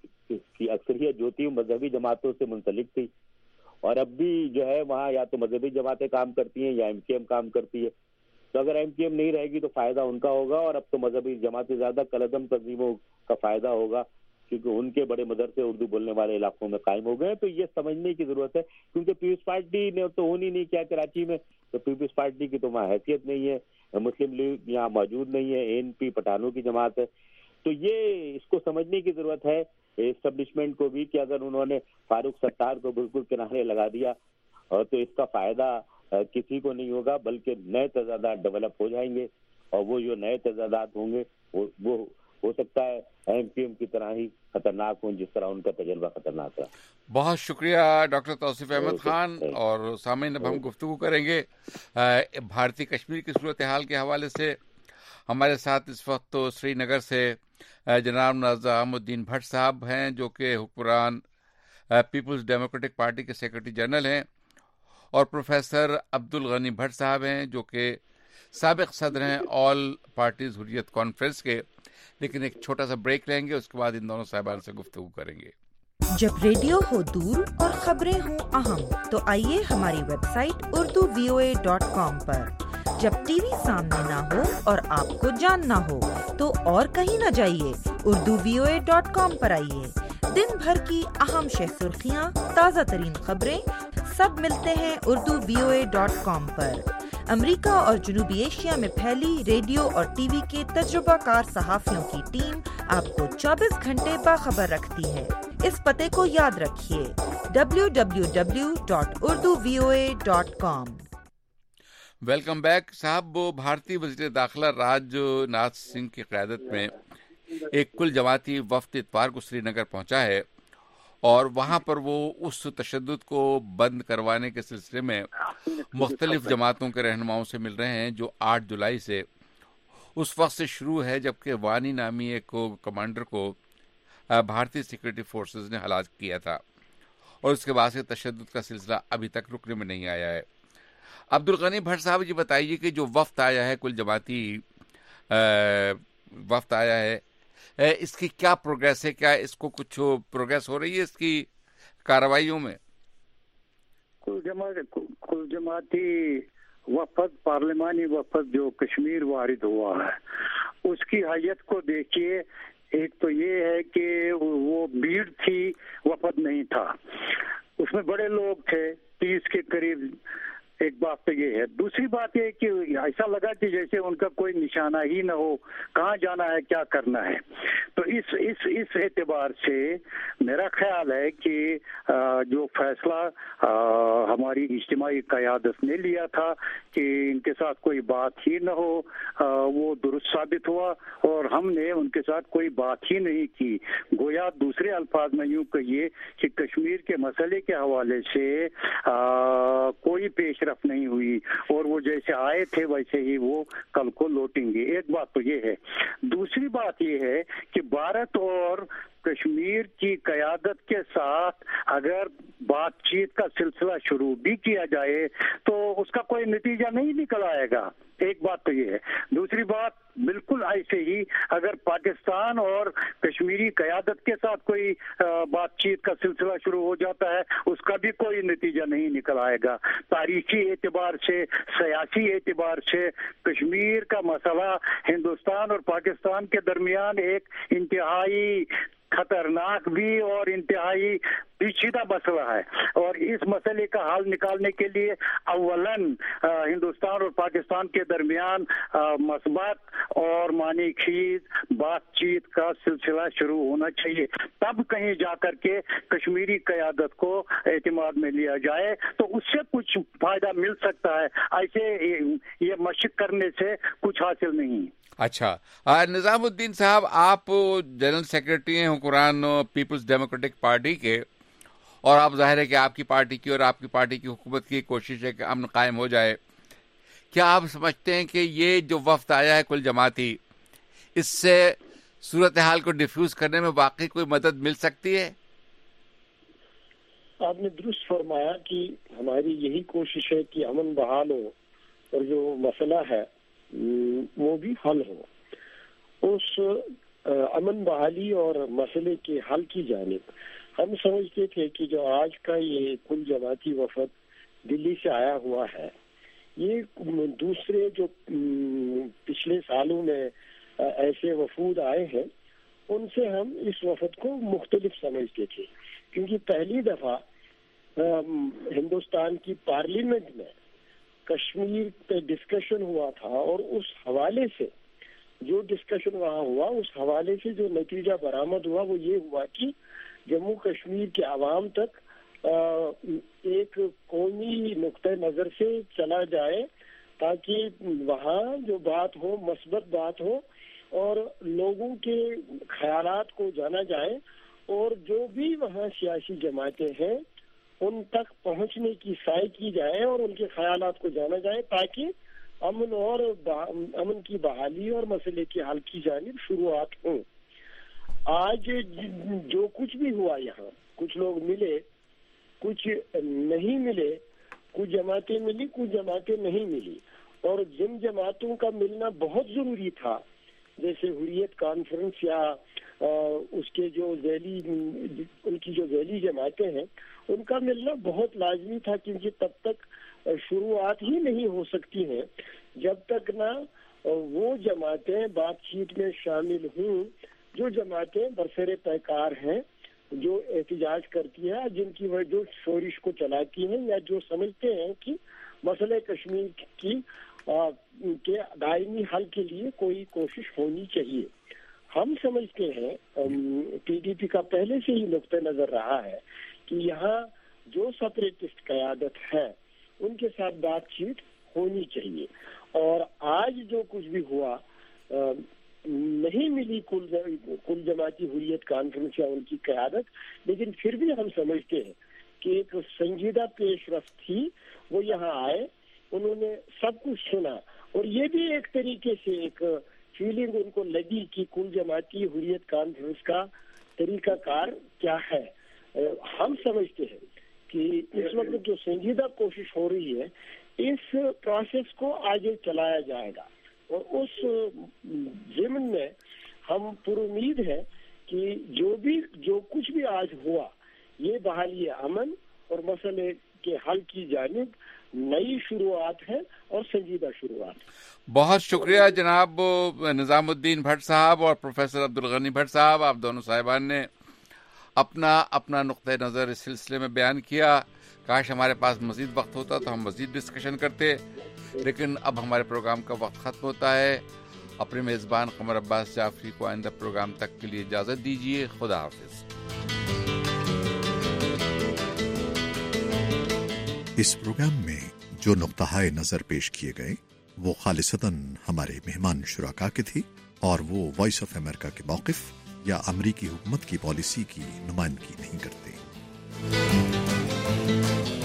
کی اکثریت جو تھی مذہبی جماعتوں سے منسلک تھی، اور اب بھی جو ہے وہاں یا تو مذہبی جماعتیں کام کرتی ہیں یا MQM کام کرتی ہے. تو اگر MQM نہیں رہے گی تو فائدہ ان کا ہوگا، اور اب تو مذہبی جماعتیں زیادہ کالعدم تنظیموں کا فائدہ ہوگا، کیونکہ ان کے بڑے مدرسے اردو بولنے والے علاقوں میں قائم ہو گئے ہیں. تو یہ سمجھنے کی ضرورت ہے، کیونکہ پیپلز پارٹی نے تو ہونی نہیں کیا کراچی میں، تو پیپلز پارٹی کی تو وہاں حیثیت نہیں ہے، مسلم لیگ یہاں موجود نہیں ہے، ANP پٹھانوں کی جماعت ہے. تو یہ اس کو سمجھنے کی ضرورت ہے اسٹیبلشمنٹ کو بھی، کہ اگر انہوں نے فاروق ستار کو بالکل کنارے لگا دیا اور تو اس کا فائدہ کسی کو نہیں ہوگا، بلکہ نئے تضادات ڈیولپ ہو جائیں گے، اور وہ جو نئے تضادات ہوں گے وہ ہو سکتا ہے MQM کی طرح ہی خطرناک ہوں جس طرح ان کا تجربہ خطرناک رہا. بہت شکریہ ڈاکٹر توصیف احمد خان. اور سامعین، اب ہم گفتگو کریں گے بھارتی کشمیر کی صورتحال کے حوالے سے. ہمارے ساتھ اس وقت تو سری نگر سے جناب نظام الدین بھٹ صاحب ہیں، جو کہ حکمران پیپلز ڈیموکریٹک پارٹی کے سیکرٹری جنرل ہیں، اور پروفیسر عبد الغنی بھٹ صاحب ہیں، جو کہ سابق صدر ہیں آل پارٹیز حریت کانفرنس کے. لیکن ایک چھوٹا سا بریک لیں گے، اس کے بعد ان دونوں صاحبان سے گفتگو کریں گے. جب ریڈیو ہو دور اور خبریں ہوں اہم، تو آئیے ہماری ویب سائٹ urduvoa.com پر. جب ٹی وی سامنے نہ ہو اور آپ کو جاننا ہو تو اور کہیں نہ جائیے، urduvoa.com پر آئیے. دن بھر کی اہم شہ سرخیاں، تازہ ترین خبریں سب ملتے ہیں urduvoa.com پر. امریکہ اور جنوبی ایشیا میں پھیلی ریڈیو اور ٹی وی کے تجربہ کار صحافیوں کی ٹیم آپ کو 24 گھنٹے باخبر رکھتی ہے. اس پتے کو یاد رکھیے، www.urduvoa.com. ویلکم بیک صاحب. بھارتی وزیر داخلہ راج ناتھ سنگھ کی قیادت میں ایک کل جماعتی وفد اتوار کو سری نگر پہنچا ہے، اور وہاں پر وہ اس تشدد کو بند کروانے کے سلسلے میں مختلف جماعتوں کے رہنماؤں سے مل رہے ہیں، جو 8 جولائی سے اس وقت سے شروع ہے جبکہ وانی نامی ایک کمانڈر کو بھارتی سیکورٹی فورسز نے ہلاک کیا تھا، اور اس کے بعد سے تشدد کا سلسلہ ابھی تک رکنے میں نہیں آیا ہے. عبد الغنی بھٹ صاحب، یہ بتائیے کہ جو وفد آیا ہے، کل جماعتی وفد آیا ہے، اس کی کیا پروگریس ہے؟ کیا اس کو کچھ پروگریس ہو رہی ہے اس کی کارروائیوں میں؟ کل جماعتی وفد، پارلیمانی وفد جو کشمیر وارد ہوا ہے، اس کی حیت کو دیکھیے. ایک تو یہ ہے کہ وہ بھیڑ تھی، وفد نہیں تھا. اس میں بڑے لوگ تھے، 30 کے قریب. ایک بات تو یہ ہے. دوسری بات یہ کہ ایسا لگا کہ جیسے ان کا کوئی نشانہ ہی نہ ہو، کہاں جانا ہے، کیا کرنا ہے. تو اس اعتبار سے میرا خیال ہے کہ جو فیصلہ ہماری اجتماعی قیادت نے لیا تھا کہ ان کے ساتھ کوئی بات ہی نہ ہو، وہ درست ثابت ہوا، اور ہم نے ان کے ساتھ کوئی بات ہی نہیں کی. گویا دوسرے الفاظ میں یوں کہیے کہ کشمیر کے مسئلے کے حوالے سے کوئی پیش رفت نہیں ہوئی، اور وہ جیسے آئے تھے ویسے ہی وہ کل کو لوٹیں گے. ایک بات تو یہ ہے. دوسری بات یہ ہے کہ بھارت اور کشمیر کی قیادت کے ساتھ اگر بات چیت کا سلسلہ شروع بھی کیا جائے تو اس کا کوئی نتیجہ نہیں نکل آئے گا. ایک بات تو یہ ہے. دوسری بات، بالکل ایسے ہی اگر پاکستان اور کشمیری قیادت کے ساتھ کوئی بات چیت کا سلسلہ شروع ہو جاتا ہے، اس کا بھی کوئی نتیجہ نہیں نکل آئے گا. تاریخی اعتبار سے، سیاسی اعتبار سے کشمیر کا مسئلہ ہندوستان اور پاکستان کے درمیان ایک انتہائی खतरनाक भी और इंतहाई पेचीदा मसला है, और इस मसले का हल निकालने के लिए अव्वलन हिंदुस्तान और पाकिस्तान के दरमियान मस्बत और मानीखेज बातचीत का सिलसिला शुरू होना चाहिए। तब कहीं जाकर के कश्मीरी क़यादत को एतमाद में लिया जाए तो उससे कुछ फायदा मिल सकता है, ऐसे ये मशक करने से कुछ हासिल नहीं। अच्छा, निजामुद्दीन साहब, आप जनरल सेक्रेटरी हैं हुक्मरान पीपल्स डेमोक्रेटिक पार्टी के, और आप जाहिर है कि आपकी पार्टी की और आपकी पार्टी की हुकूमत की कोशिश है कि अमन कायम हो जाए। क्या आप समझते हैं कि ये जो वफ्द आया है कुल जमाती, इससे सूरत हाल को डिफ्यूज करने में वाकई कोई मदद मिल सकती है? आपने दुरुस्त फरमाया कि हमारी यही कोशिश है कि अमन बहाल हो और जो मसला है वो भी हल हो। उस अमन बहाली और मसले के हल की जानिब हम समझते थे कि जो आज का ये कुल जमाती वफद दिल्ली से आया हुआ है, ये दूसरे जो पिछले सालों में ऐसे वफूद आए हैं उनसे हम इस वफद को मुख्तलिफ समझते थे, क्योंकि पहली दफा हिंदुस्तान की पार्लियामेंट में कश्मीर पे डिस्कशन हुआ था, और उस हवाले से जो डिस्कशन वहाँ हुआ उस हवाले से जो नतीजा बरामद हुआ वो ये हुआ कि जम्मू कश्मीर के आवाम तक एक कौमी नुक्ते नज़र से चला जाए, ताकि वहाँ जो बात हो मस्बत बात हो और लोगों के ख्यालात को जाना जाए, और जो भी वहाँ सियासी जमातें हैं उन तक पहुँचने की साय की जाए और उनके ख्यालात को जाना जाए, ताकि अमन की बहाली और मसले के हल की जानिब शुरुआत हो। आज जो कुछ भी हुआ, यहाँ कुछ लोग मिले, कुछ नहीं मिले, कुछ जमातें मिली, कुछ जमातें नहीं मिली, और जिन जमातों का मिलना बहुत जरूरी था, जैसे हुर्रियत कॉन्फ्रेंस या उसके जो उनकी जो ज़ैली जमातें हैं उनका मिलना बहुत लाजमी था, क्योंकि तब तक शुरुआत ही नहीं हो सकती है जब तक ना वो जमातें बातचीत में शामिल हों जो जमातें बरसरे पैकार हैं, जो एहतिजाज करती है, जिनकी वह जो शोरिश को चलाती हैं, या जो समझते हैं कि मसले कश्मीर की के दायमी हल के लिए कोई कोशिश होनी चाहिए। हम समझते हैं, पीडीपी का पहले से ही नुक्ते नजर रहा है कि यहाँ जो सेपरेटिस्ट क़यादत है उनके साथ बातचीत होनी चाहिए, और आज जो कुछ भी हुआ नहीं मिली कुल जमाती हुर्रियत कॉन्फ्रेंस या उनकी क़यादत, लेकिन फिर भी हम समझते हैं कि एक संजीदा पेशरफ्त थी। वो यहाँ आए, उन्होंने सब कुछ सुना, और ये भी एक तरीके से एक फीलिंग उनको लगी कि कुल जमाती हुर्रियत कॉन्फ्रेंस का तरीकाकार क्या है। हम समझते हैं कि इस वक्त जो संजीदा कोशिश हो रही है, इस प्रोसेस को आगे चलाया जाएगा, और उस ज़िम्न में हम पुरुमीद है कि जो कुछ भी आज हुआ, ये बहाली अमन और मसले के हल की जानिब नई शुरुआत है और संजीदा शुरुआत। बहुत शुक्रिया जनाब निजामुद्दीन भट्ट साहब और प्रोफेसर अब्दुल गनी भट्ट साहब, आप दोनों साहिबान ने अपना नुक्ता नज़र इस सिलसिले में बयान किया। काश हमारे पास मज़ीद वक्त होता तो हम मज़ीद डिस्कशन करते, लेकिन अब हमारे प्रोग्राम का वक्त ख़त्म होता है। अपने मेज़बान कमर अब्बास जाफरी को आइंदा प्रोग्राम तक के लिए इजाज़त दीजिए। खुदा हाफिज़। इस प्रोग्राम में जो नुक्ता नज़र पेश किए गए वो खालिसतन हमारे मेहमान शुराका के थे, और वो वॉइस ऑफ अमेरिका के मौक़िफ़ या अमरीकी हुकूमत की पॉलिसी की नुमाइंदगी नहीं करते।